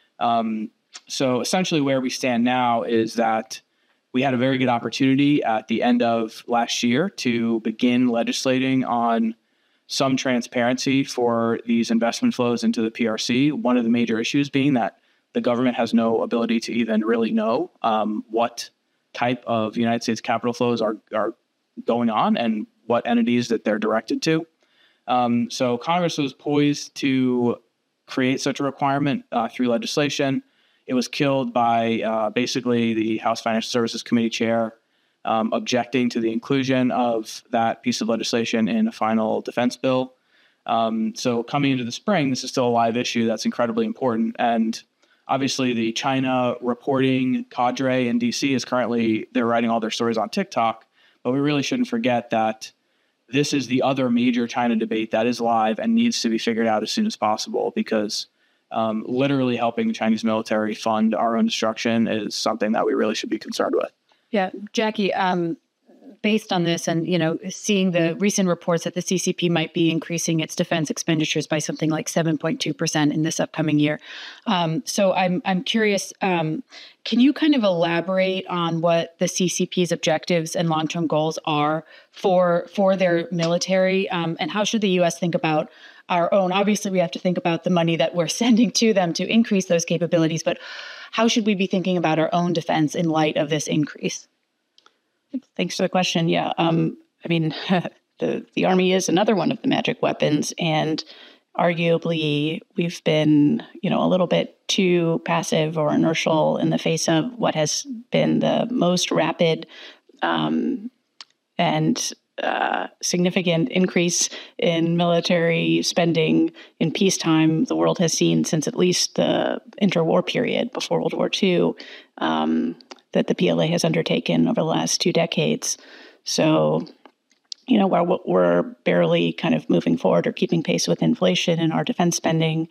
Um, so essentially where we stand now is that we had a very good opportunity at the end of last year to begin legislating on some transparency for these investment flows into the P R C. One of the major issues being that the government has no ability to even really know um, what type of United States capital flows are, are going on and what entities that they're directed to. Um, so Congress was poised to create such a requirement uh, through legislation. It was killed by uh, basically the House Financial Services Committee chair um, objecting to the inclusion of that piece of legislation in a final defense bill. Um, so coming into the spring, this is still a live issue that's incredibly important. And obviously the China reporting cadre in D C is currently, they're writing all their stories on TikTok, but we really shouldn't forget that this is the other major China debate that is live and needs to be figured out as soon as possible, because um, literally helping the Chinese military fund our own destruction is something that we really should be concerned with. Yeah, Jackie, um, based on this and, you know, seeing the recent reports that the C C P might be increasing its defense expenditures by something like seven point two percent in this upcoming year. Um, so I'm I'm curious, um, can you kind of elaborate on what the C C P's objectives and long-term goals are for for their military, um, and how should the U S think about our own? Obviously, we have to think about the money that we're sending to them to increase those capabilities, but how should we be thinking about our own defense in light of this increase? Thanks for the question. Yeah, um, I mean, the the Army is another one of the magic weapons, and arguably we've been, you know, a little bit too passive or inertial in the face of what has been the most rapid um, and uh, significant increase in military spending in peacetime the world has seen since at least the interwar period before World War Two. Um, that the P L A has undertaken over the last two decades. So, you know, while we're barely kind of moving forward or keeping pace with inflation in our defense spending,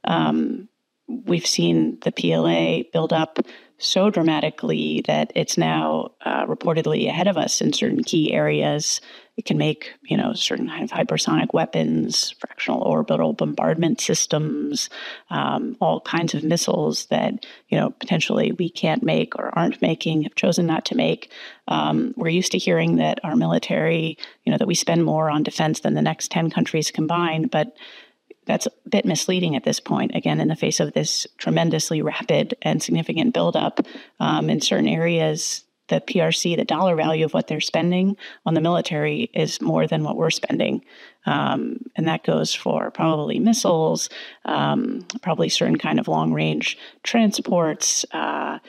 um, we've seen the P L A build up so dramatically that it's now uh, reportedly ahead of us in certain key areas. It can make, you know, certain kind of hypersonic weapons, fractional orbital bombardment systems, um, all kinds of missiles that, you know, potentially we can't make or aren't making, have chosen not to make. Um, we're used to hearing that our military, you know, that we spend more on defense than the next ten countries combined, but that's a bit misleading at this point, again, in the face of this tremendously rapid and significant buildup um, in certain areas. The P R C, the dollar value of what they're spending on the military is more than what we're spending. Um, and that goes for probably missiles, um, probably certain kind of long-range transports, uh,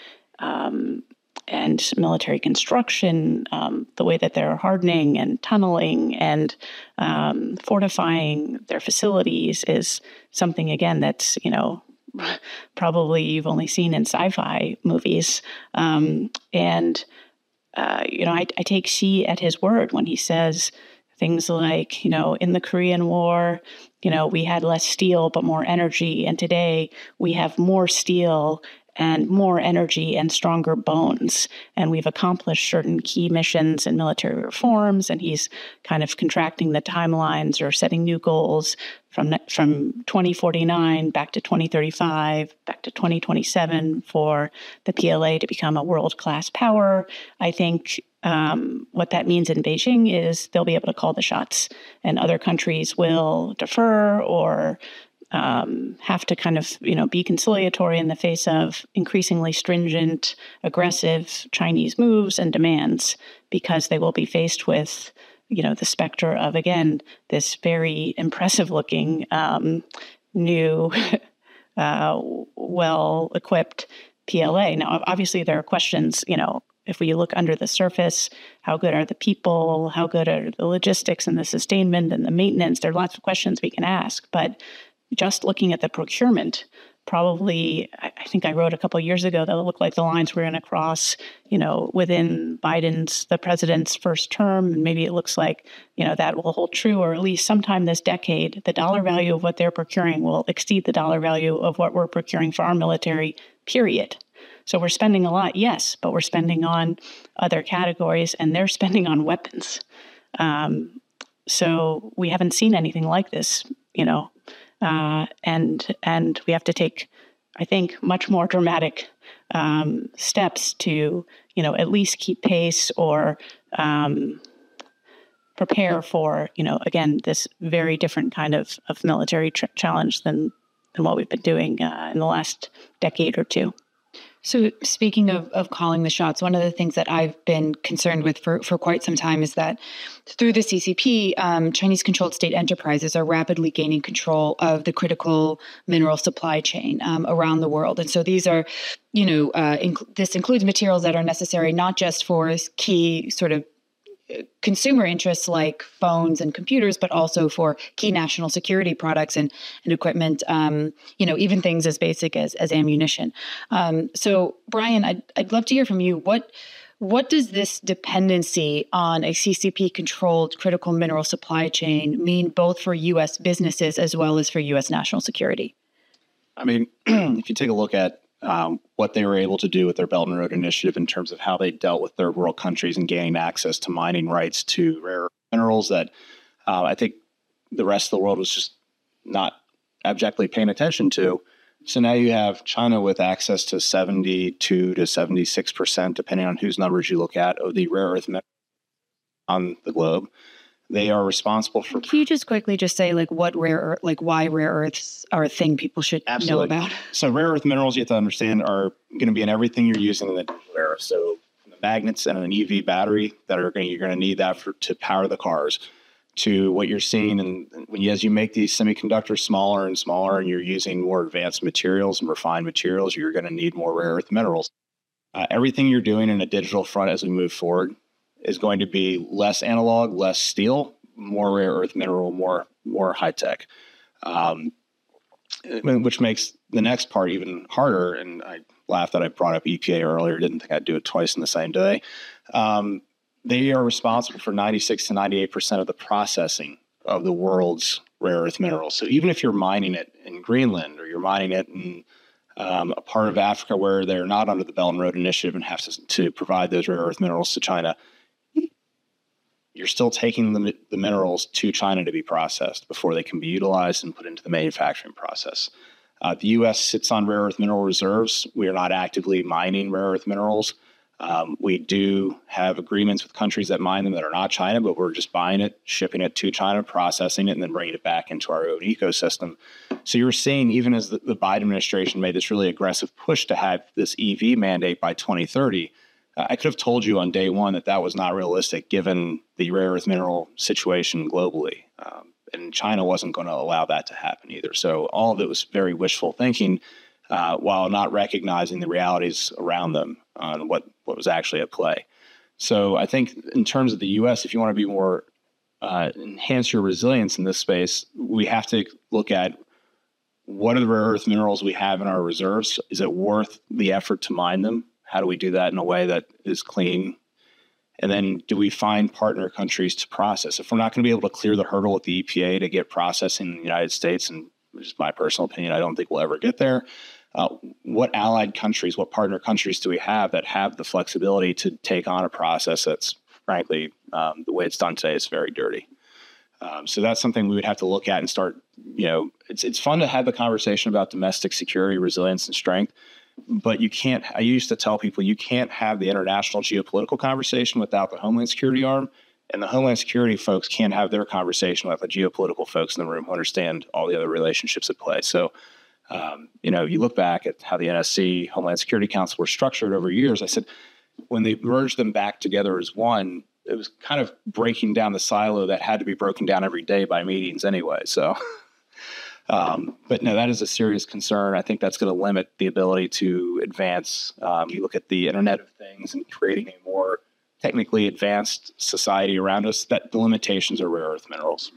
um, and military construction, um, the way that they're hardening and tunneling and um, fortifying their facilities is something, again, that's, you know, probably you've only seen in sci-fi movies. Um, and, uh, you know, I, I take Xi at his word when he says things like, you know, in the Korean War, you know, we had less steel, but more energy. And today we have more steel and more energy and stronger bones. And we've accomplished certain key missions and military reforms. And he's kind of contracting the timelines or setting new goals from from twenty forty-nine back to twenty thirty-five, back to twenty twenty-seven for the P L A to become a world-class power. I think um, what that means in Beijing is they'll be able to call the shots, and other countries will defer or Um, have to kind of, you know, be conciliatory in the face of increasingly stringent, aggressive Chinese moves and demands, because they will be faced with, you know, the specter of, again, this very impressive-looking, um, new, uh, well-equipped P L A. Now, obviously, there are questions, you know, if we look under the surface, how good are the people? How good are the logistics and the sustainment and the maintenance? There are lots of questions we can ask, but just looking at the procurement, probably, I think I wrote a couple of years ago that it looked like the lines were going to cross, you know, within Biden's, the president's first term. And maybe it looks like, you know, that will hold true, or at least sometime this decade, the dollar value of what they're procuring will exceed the dollar value of what we're procuring for our military, period. So we're spending a lot, yes, but we're spending on other categories, and they're spending on weapons. Um, so we haven't seen anything like this, you know. Uh, and and we have to take, I think, much more dramatic um, steps to, you know, at least keep pace or um, prepare for, you know, again, this very different kind of, of military tr- challenge than, than what we've been doing uh, in the last decade or two. So speaking of, of calling the shots, one of the things that I've been concerned with for, for quite some time is that through the C C P, um, Chinese-controlled state enterprises are rapidly gaining control of the critical mineral supply chain um, around the world. And so these are, you know, uh, inc- this includes materials that are necessary not just for key sort of consumer interests like phones and computers, but also for key national security products and, and equipment, um, you know, even things as basic as, as ammunition. Um, so, Brian, I'd, I'd love to hear from you. What what does this dependency on a C C P-controlled critical mineral supply chain mean both for U S businesses as well as for U S national security? I mean, if you take a look at um, what they were able to do with their Belt and Road Initiative in terms of how they dealt with third world countries and gaining access to mining rights to rare minerals that uh, I think the rest of the world was just not abjectly paying attention to. So now you have China with access to seventy-two to seventy-six percent, depending on whose numbers you look at, of the rare earth minerals on the globe. They are responsible for. Can you just quickly just say like what rare earth, like why rare earths are a thing people should Absolutely. know about? So rare earth minerals, you have to understand, are going to be in everything you're using in the rare earth. So the magnets and an E V battery that are going, you're going to need that for to power the cars. To what you're seeing, and when you, as you make these semiconductors smaller and smaller, and you're using more advanced materials and refined materials, you're going to need more rare earth minerals. Uh, everything you're doing in a digital front as we move forward is going to be less analog, less steel, more rare earth mineral, more more high tech, um, which makes the next part even harder. And I laughed that I brought up E P A earlier. Didn't think I'd do it twice in the same day. Um, They are responsible for ninety-six to ninety-eight percent of the processing of the world's rare earth minerals. So even if you're mining it in Greenland or you're mining it in um, a part of Africa where they're not under the Belt and Road Initiative and have to, to provide those rare earth minerals to China, you're still taking the, the minerals to China to be processed before they can be utilized and put into the manufacturing process. Uh, the U S sits on rare earth mineral reserves. We are not actively mining rare earth minerals. Um, we do have agreements with countries that mine them that are not China, but we're just buying it, shipping it to China, processing it, and then bringing it back into our own ecosystem. So you're seeing, even as the, the Biden administration made this really aggressive push to have this E V mandate by twenty thirty, uh, I could have told you on day one that that was not realistic given the rare earth mineral situation globally. Um, and China wasn't going to allow that to happen either. So all of it was very wishful thinking, Uh, while not recognizing the realities around them on what, what was actually at play. So I think in terms of the U S, if you want to be more, uh, enhance your resilience in this space, we have to look at what are the rare earth minerals we have in our reserves? Is it worth the effort to mine them? How do we do that in a way that is clean? And then do we find partner countries to process? If we're not going to be able to clear the hurdle with the E P A to get processing in the United States, and which is my personal opinion, I don't think we'll ever get there. Uh, what allied countries, what partner countries do we have that have the flexibility to take on a process that's, frankly, um, the way it's done today is very dirty. Um, so that's something we would have to look at and start, you know, it's it's fun to have the conversation about domestic security, resilience, and strength, but you can't, I used to tell people, you can't have the international geopolitical conversation without the Homeland Security arm, and the Homeland Security folks can't have their conversation without the geopolitical folks in the room who understand all the other relationships at play. So Um, you know, you look back at how the N S C, Homeland Security Council were structured over years. I said, when they merged them back together as one, it was kind of breaking down the silo that had to be broken down every day by meetings anyway. So, um, but no, that is a serious concern. I think that's going to limit the ability to advance. Um, you look at the Internet of Things and creating a more technically advanced society around us, that the limitations are rare earth minerals.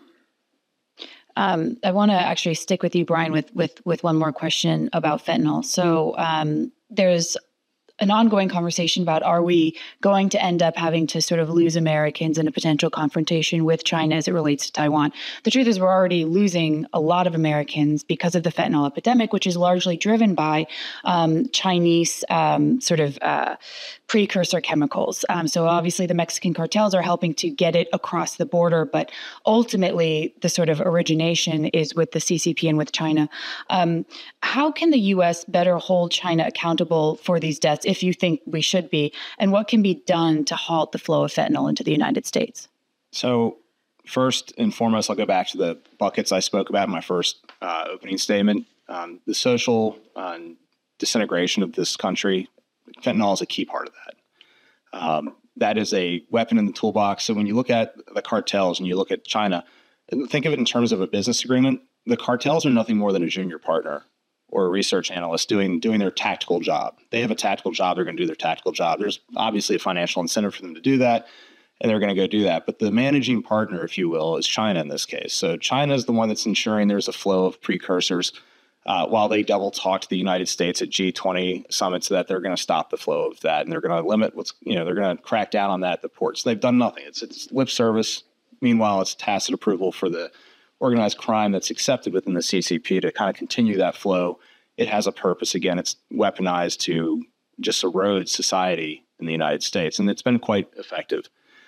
Um, I want to actually stick with you, Brian, with with with one more question about fentanyl. So um, there's an ongoing conversation about, are we going to end up having to sort of lose Americans in a potential confrontation with China as it relates to Taiwan? The truth is we're already losing a lot of Americans because of the fentanyl epidemic, which is largely driven by um, Chinese um, sort of uh, precursor chemicals. Um, so obviously the Mexican cartels are helping to get it across the border, but ultimately the sort of origination is with the C C P and with China. Um, how can the U S better hold China accountable for these deaths, if you think we should be, and what can be done to halt the flow of fentanyl into the United States? So first and foremost, I'll go back to the buckets I spoke about in my first uh, opening statement. Um, the social uh, disintegration of this country, fentanyl is a key part of that. Um, that is a weapon in the toolbox. So when you look at the cartels and you look at China, think of it in terms of a business agreement. The cartels are nothing more than a junior partner or a research analyst doing doing their tactical job. They have a tactical job. They're going to do their tactical job. There's obviously a financial incentive for them to do that, and they're going to go do that. But the managing partner, if you will, is China in this case. So China is the one that's ensuring there's a flow of precursors uh, while they double talk to the United States at G twenty summits that they're going to stop the flow of that, and they're going to limit what's, you know, they're going to crack down on that at the ports. They've done nothing. It's, it's lip service. Meanwhile, it's tacit approval for the organized crime that's accepted within the C C P to kind of continue that flow it has a purpose. Again, it's weaponized to just erode society in the United States, and it's been quite effective.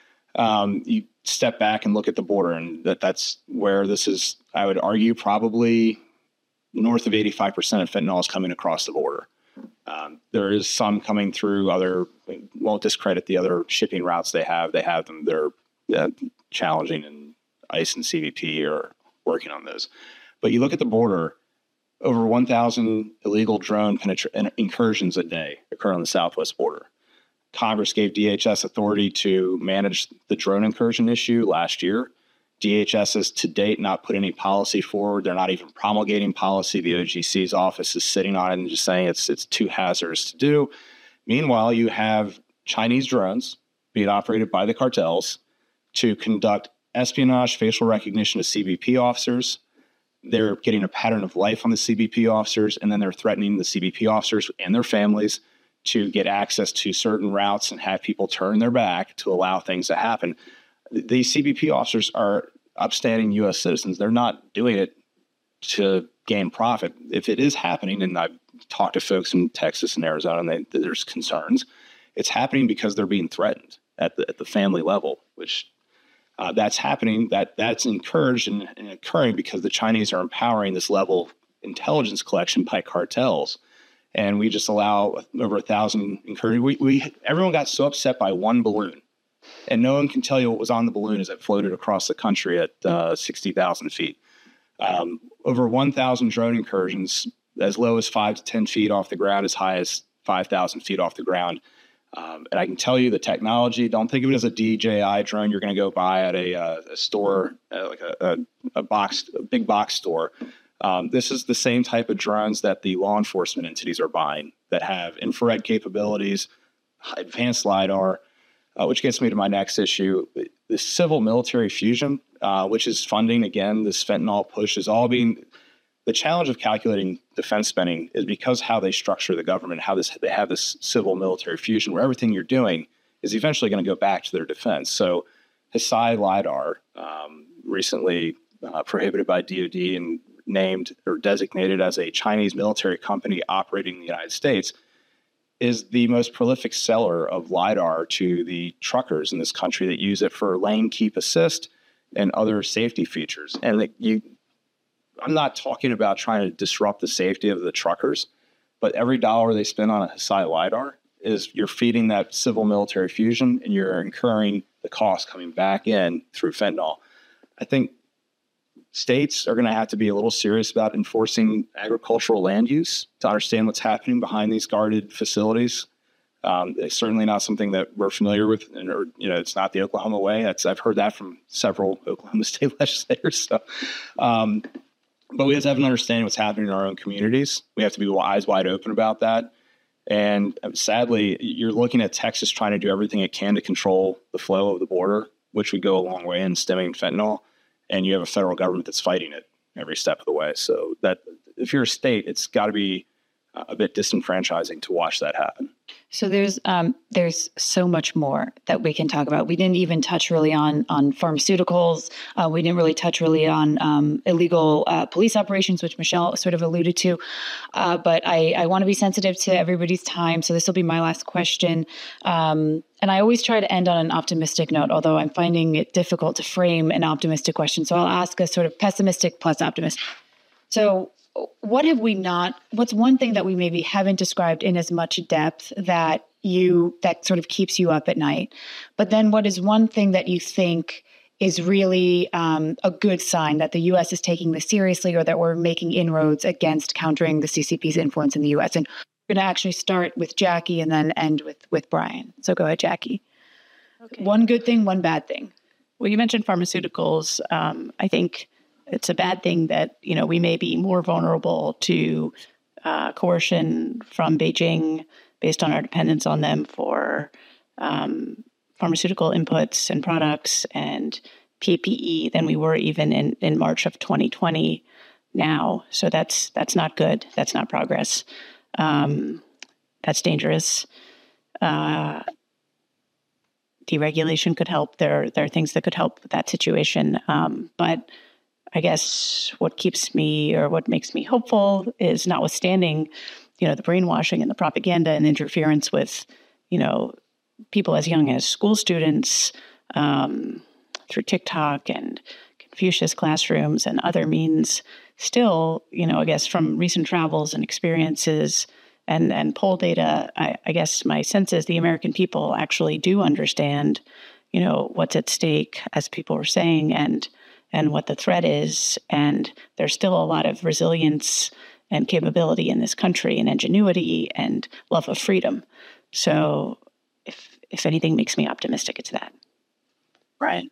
Um, you step back and look at the border, and that that's where this is, I would argue, probably north of eighty-five percent of fentanyl is coming across the border. Um, there is some coming through other, won't discredit the other shipping routes they have. They have them. They're uh, challenging, and ICE and C B P are working on those. But you look at the border, over one thousand illegal drone penetra- incursions a day occur on the southwest border. Congress gave D H S authority to manage the drone incursion issue last year. D H S has to date not put any policy forward. They're not even promulgating policy. The O G C's office is sitting on it and just saying it's it's too hazardous to do. Meanwhile, you have Chinese drones being operated by the cartels to conduct espionage, facial recognition of C B P officers. They're getting a pattern of life on the C B P officers, and then they're threatening the C B P officers and their families to get access to certain routes and have people turn their back to allow things to happen. These C B P officers are upstanding U S citizens. They're not doing it to gain profit. If it is happening, and I've talked to folks in Texas and Arizona, and they, there's concerns, it's happening because they're being threatened at the, at the family level, which uh, that's happening. That that's encouraged and, and occurring because the Chinese are empowering this level of intelligence collection by cartels. And we just allow over a thousand incursions. We, we everyone got so upset by one balloon, and no one can tell you what was on the balloon as it floated across the country at uh, sixty thousand feet. Um, over one thousand drone incursions, as low as five to ten feet off the ground, as high as five thousand feet off the ground. Um, and I can tell you the technology, don't think of it as a D J I drone you're going to go buy at a, uh, a store, uh, like a, a, a box, a big box store. Um, this is the same type of drones that the law enforcement entities are buying that have infrared capabilities, advanced LiDAR, uh, which gets me to my next issue. The civil military fusion, uh, which is funding, again, this fentanyl push is all being, the challenge of calculating defense spending is because how they structure the government, how this they have this civil military fusion where everything you're doing is eventually going to go back to their defense. So Hesai LiDAR, um, recently uh, prohibited by D O D and named or designated as a Chinese military company operating in the United States, is the most prolific seller of LiDAR to the truckers in this country that use it for lane keep assist and other safety features. And like you, I'm not talking about trying to disrupt the safety of the truckers, but every dollar they spend on a Hesai LiDAR is you're feeding that civil military fusion, and you're incurring the cost coming back in through fentanyl. I think states are going to have to be a little serious about enforcing agricultural land use to understand what's happening behind these guarded facilities. Um, it's certainly not something that we're familiar with, and or, you know, it's not the Oklahoma way. That's, I've heard that from several Oklahoma state legislators. So, um, but we have to have an understanding of what's happening in our own communities. We have to be eyes wide open about that. And sadly, you're looking at Texas trying to do everything it can to control the flow of the border, which would go a long way in stemming fentanyl. And you have a federal government that's fighting it every step of the way. So that if you're a state, it's got to be a bit disenfranchising to watch that happen. So there's um, there's so much more that we can talk about. We didn't even touch really on on pharmaceuticals. Uh, we didn't really touch really on um, illegal uh, police operations, which Michelle sort of alluded to. Uh, but I, I want to be sensitive to everybody's time. So this will be my last question. Um, and I always try to end on an optimistic note, although I'm finding it difficult to frame an optimistic question. So I'll ask a sort of pessimistic plus optimistic. So what have we not, what's one thing that we maybe haven't described in as much depth that you, that sort of keeps you up at night? But then what is one thing that you think is really um, a good sign that the U S is taking this seriously, or that we're making inroads against countering the C C P's influence in the U S? And we're going to actually start with Jackie and then end with, with Brian. So go ahead, Jackie. Okay. One good thing, one bad thing. Well, you mentioned pharmaceuticals. Um, I think it's a bad thing that, you know, we may be more vulnerable to uh, coercion from Beijing based on our dependence on them for um, pharmaceutical inputs and products and P P E than we were even in, in March of twenty twenty now. So that's that's not good. That's not progress. Um, that's dangerous. Uh, deregulation could help. There, there are things that could help with that situation. Um, but I guess what keeps me or what makes me hopeful is notwithstanding, you know, the brainwashing and the propaganda and interference with, you know, people as young as school students um, through TikTok and Confucius classrooms and other means. Still, you know, I guess from recent travels and experiences and, and poll data, I, I guess my sense is the American people actually do understand, you know, what's at stake, as people were saying, and and what the threat is. And there's still a lot of resilience and capability in this country and ingenuity and love of freedom. So if if anything makes me optimistic, it's that. Brian.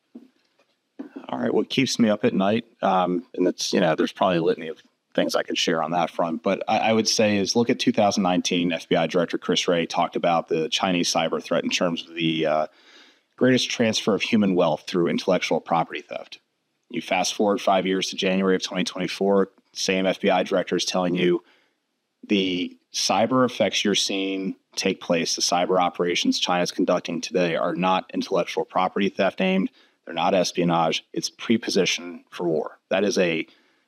All right. What keeps me up at night, um, and it's, you know, there's probably a litany of things I could share on that front, but I, I would say is look at two thousand nineteen. F B I Director Chris Wray talked about the Chinese cyber threat in terms of the uh, greatest transfer of human wealth through intellectual property theft. You fast forward five years to January of twenty twenty-four, same F B I director is telling you the cyber effects you're seeing take place, the cyber operations China's conducting today are not intellectual property theft aimed. They're not espionage. It's pre-position for war. That is a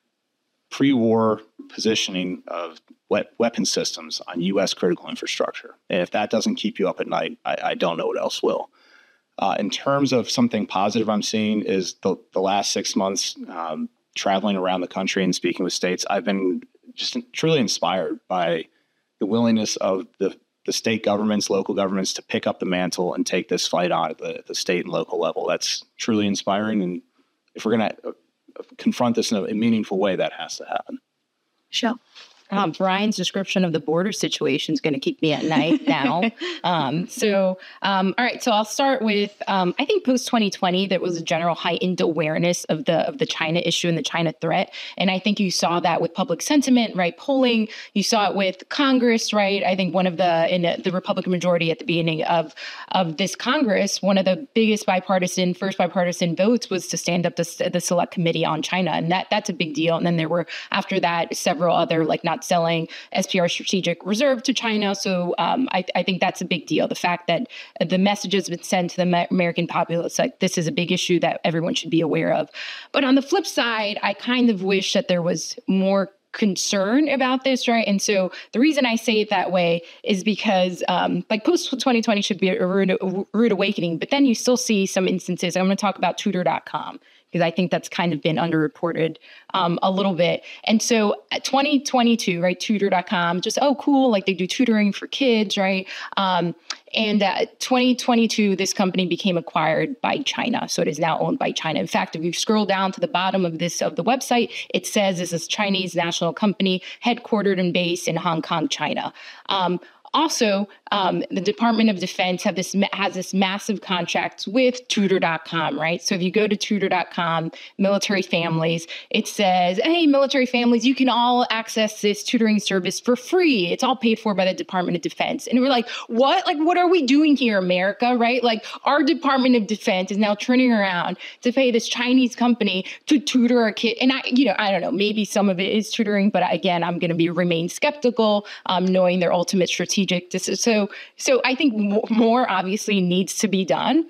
pre-war positioning of we- weapon systems on U S critical infrastructure. And if that doesn't keep you up at night, I, I don't know what else will. Uh, in terms of something positive I'm seeing is the, the last six months um, traveling around the country and speaking with states, I've been just truly inspired by the willingness of the, the state governments, local governments to pick up the mantle and take this fight on at the, at the state and local level. That's truly inspiring. And if we're going to confront this in a, a meaningful way, that has to happen. Michelle. Um, Brian's description of the border situation is going to keep me at night now. um, so, um, all right. So I'll start with, um, I think post twenty twenty, there was a general heightened awareness of the of the China issue and the China threat. And I think you saw that with public sentiment, right? Polling. You saw it with Congress, right? I think one of the, in the Republican majority at the beginning of, of this Congress, one of the biggest bipartisan, first bipartisan votes was to stand up the, the Select Committee on China. And that that's a big deal. And then there were, after that, several other, like not selling S P R strategic reserve to China. So um, I, I think that's a big deal. The fact that the message has been sent to the American populace, like this is a big issue that everyone should be aware of. But on the flip side, I kind of wish that there was more concern about this, right? And so the reason I say it that way is because um, like post twenty twenty should be a rude, a rude awakening, but then you still see some instances. I'm going to talk about tutor dot com. Because I think that's kind of been underreported um, a little bit. And so at twenty twenty-two, right, tutor dot com, just, oh, cool, like they do tutoring for kids, right? Um, and uh, twenty twenty-two, this company became acquired by China. So it is now owned by China. In fact, if you scroll down to the bottom of this, of the website, it says this is a Chinese national company headquartered and based in Hong Kong, China. Um, Also, um, the Department of Defense have this has this massive contract with tutor dot com, right? So if you go to tutor dot com, military families, it says, hey, military families, you can all access this tutoring service for free. It's all paid for by the Department of Defense. And we're like, what? Like, what are we doing here, America, right? Like, our Department of Defense is now turning around to pay this Chinese company to tutor a kid. And I, you know, I don't know, maybe some of it is tutoring, but again, I'm going to be remain skeptical, um, knowing their ultimate strategic. So, so I think more obviously needs to be done.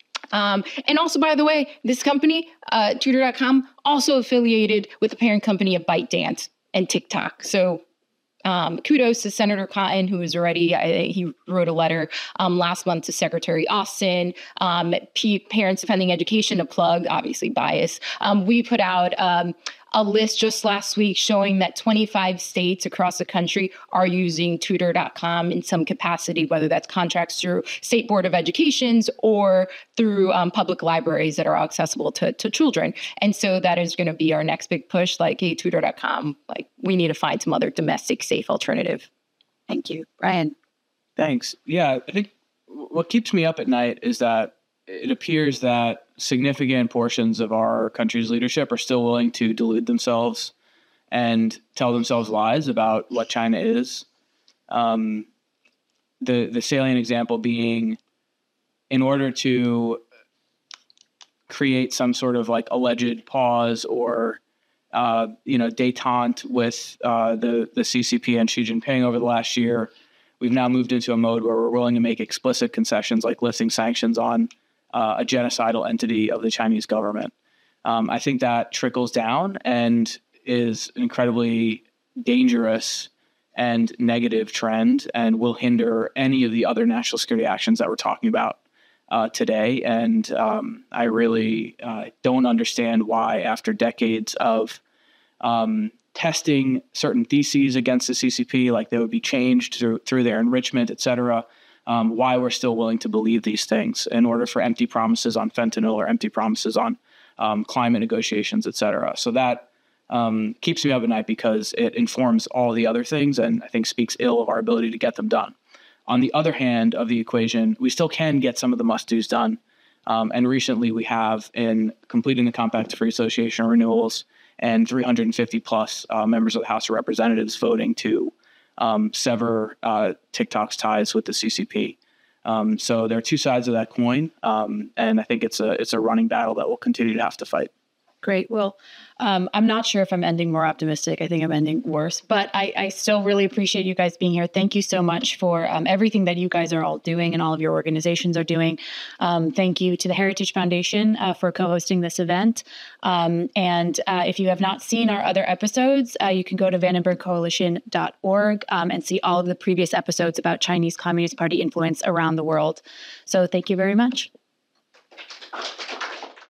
Um, and also, by the way, this company, uh, tutor dot com, also affiliated with the parent company of ByteDance and TikTok. So um, kudos to Senator Cotton, who is already, I, he wrote a letter um, last month to Secretary Austin, um, P- Parents Defending Education, a plug, obviously bias. Um, we put out um, a list just last week showing that twenty-five states across the country are using tutor dot com in some capacity, whether that's contracts through State Board of Educations or through um, public libraries that are accessible to, to children. And so that is going to be our next big push, like, hey, tutor dot com, like, we need to find some other domestic safe alternative. Thank you. Brian. Thanks. Yeah, I think what keeps me up at night is that it appears that significant portions of our country's leadership are still willing to delude themselves and tell themselves lies about what China is. Um, the the salient example being, in order to create some sort of like alleged pause or uh, you know détente with uh, the the C C P and Xi Jinping over the last year, we've now moved into a mode where we're willing to make explicit concessions, like lifting sanctions on Uh, a genocidal entity of the Chinese government. Um, I think that trickles down and is an incredibly dangerous and negative trend and will hinder any of the other national security actions that we're talking about uh, today. And um, I really uh, don't understand why, after decades of um, testing certain theses against the C C P, like they would be changed through, through their enrichment, et cetera, um, why we're still willing to believe these things in order for empty promises on fentanyl or empty promises on um, climate negotiations, et cetera. So that um, keeps me up at night because it informs all the other things and I think speaks ill of our ability to get them done. On the other hand of the equation, we still can get some of the must-dos done. Um, and recently we have, in completing the Compact to Free Association renewals, and three hundred fifty plus uh, members of the House of Representatives voting to um, sever uh, TikTok's ties with the C C P. Um, so there are two sides of that coin, um, and I think it's a it's a running battle that we'll continue to have to fight. Great. Well, um, I'm not sure if I'm ending more optimistic. I think I'm ending worse, but I, I still really appreciate you guys being here. Thank you so much for um, everything that you guys are all doing and all of your organizations are doing. Um, thank you to the Heritage Foundation uh, for co-hosting this event. Um, and uh, if you have not seen our other episodes, uh, you can go to vandenberg coalition dot org um, and see all of the previous episodes about Chinese Communist Party influence around the world. So thank you very much.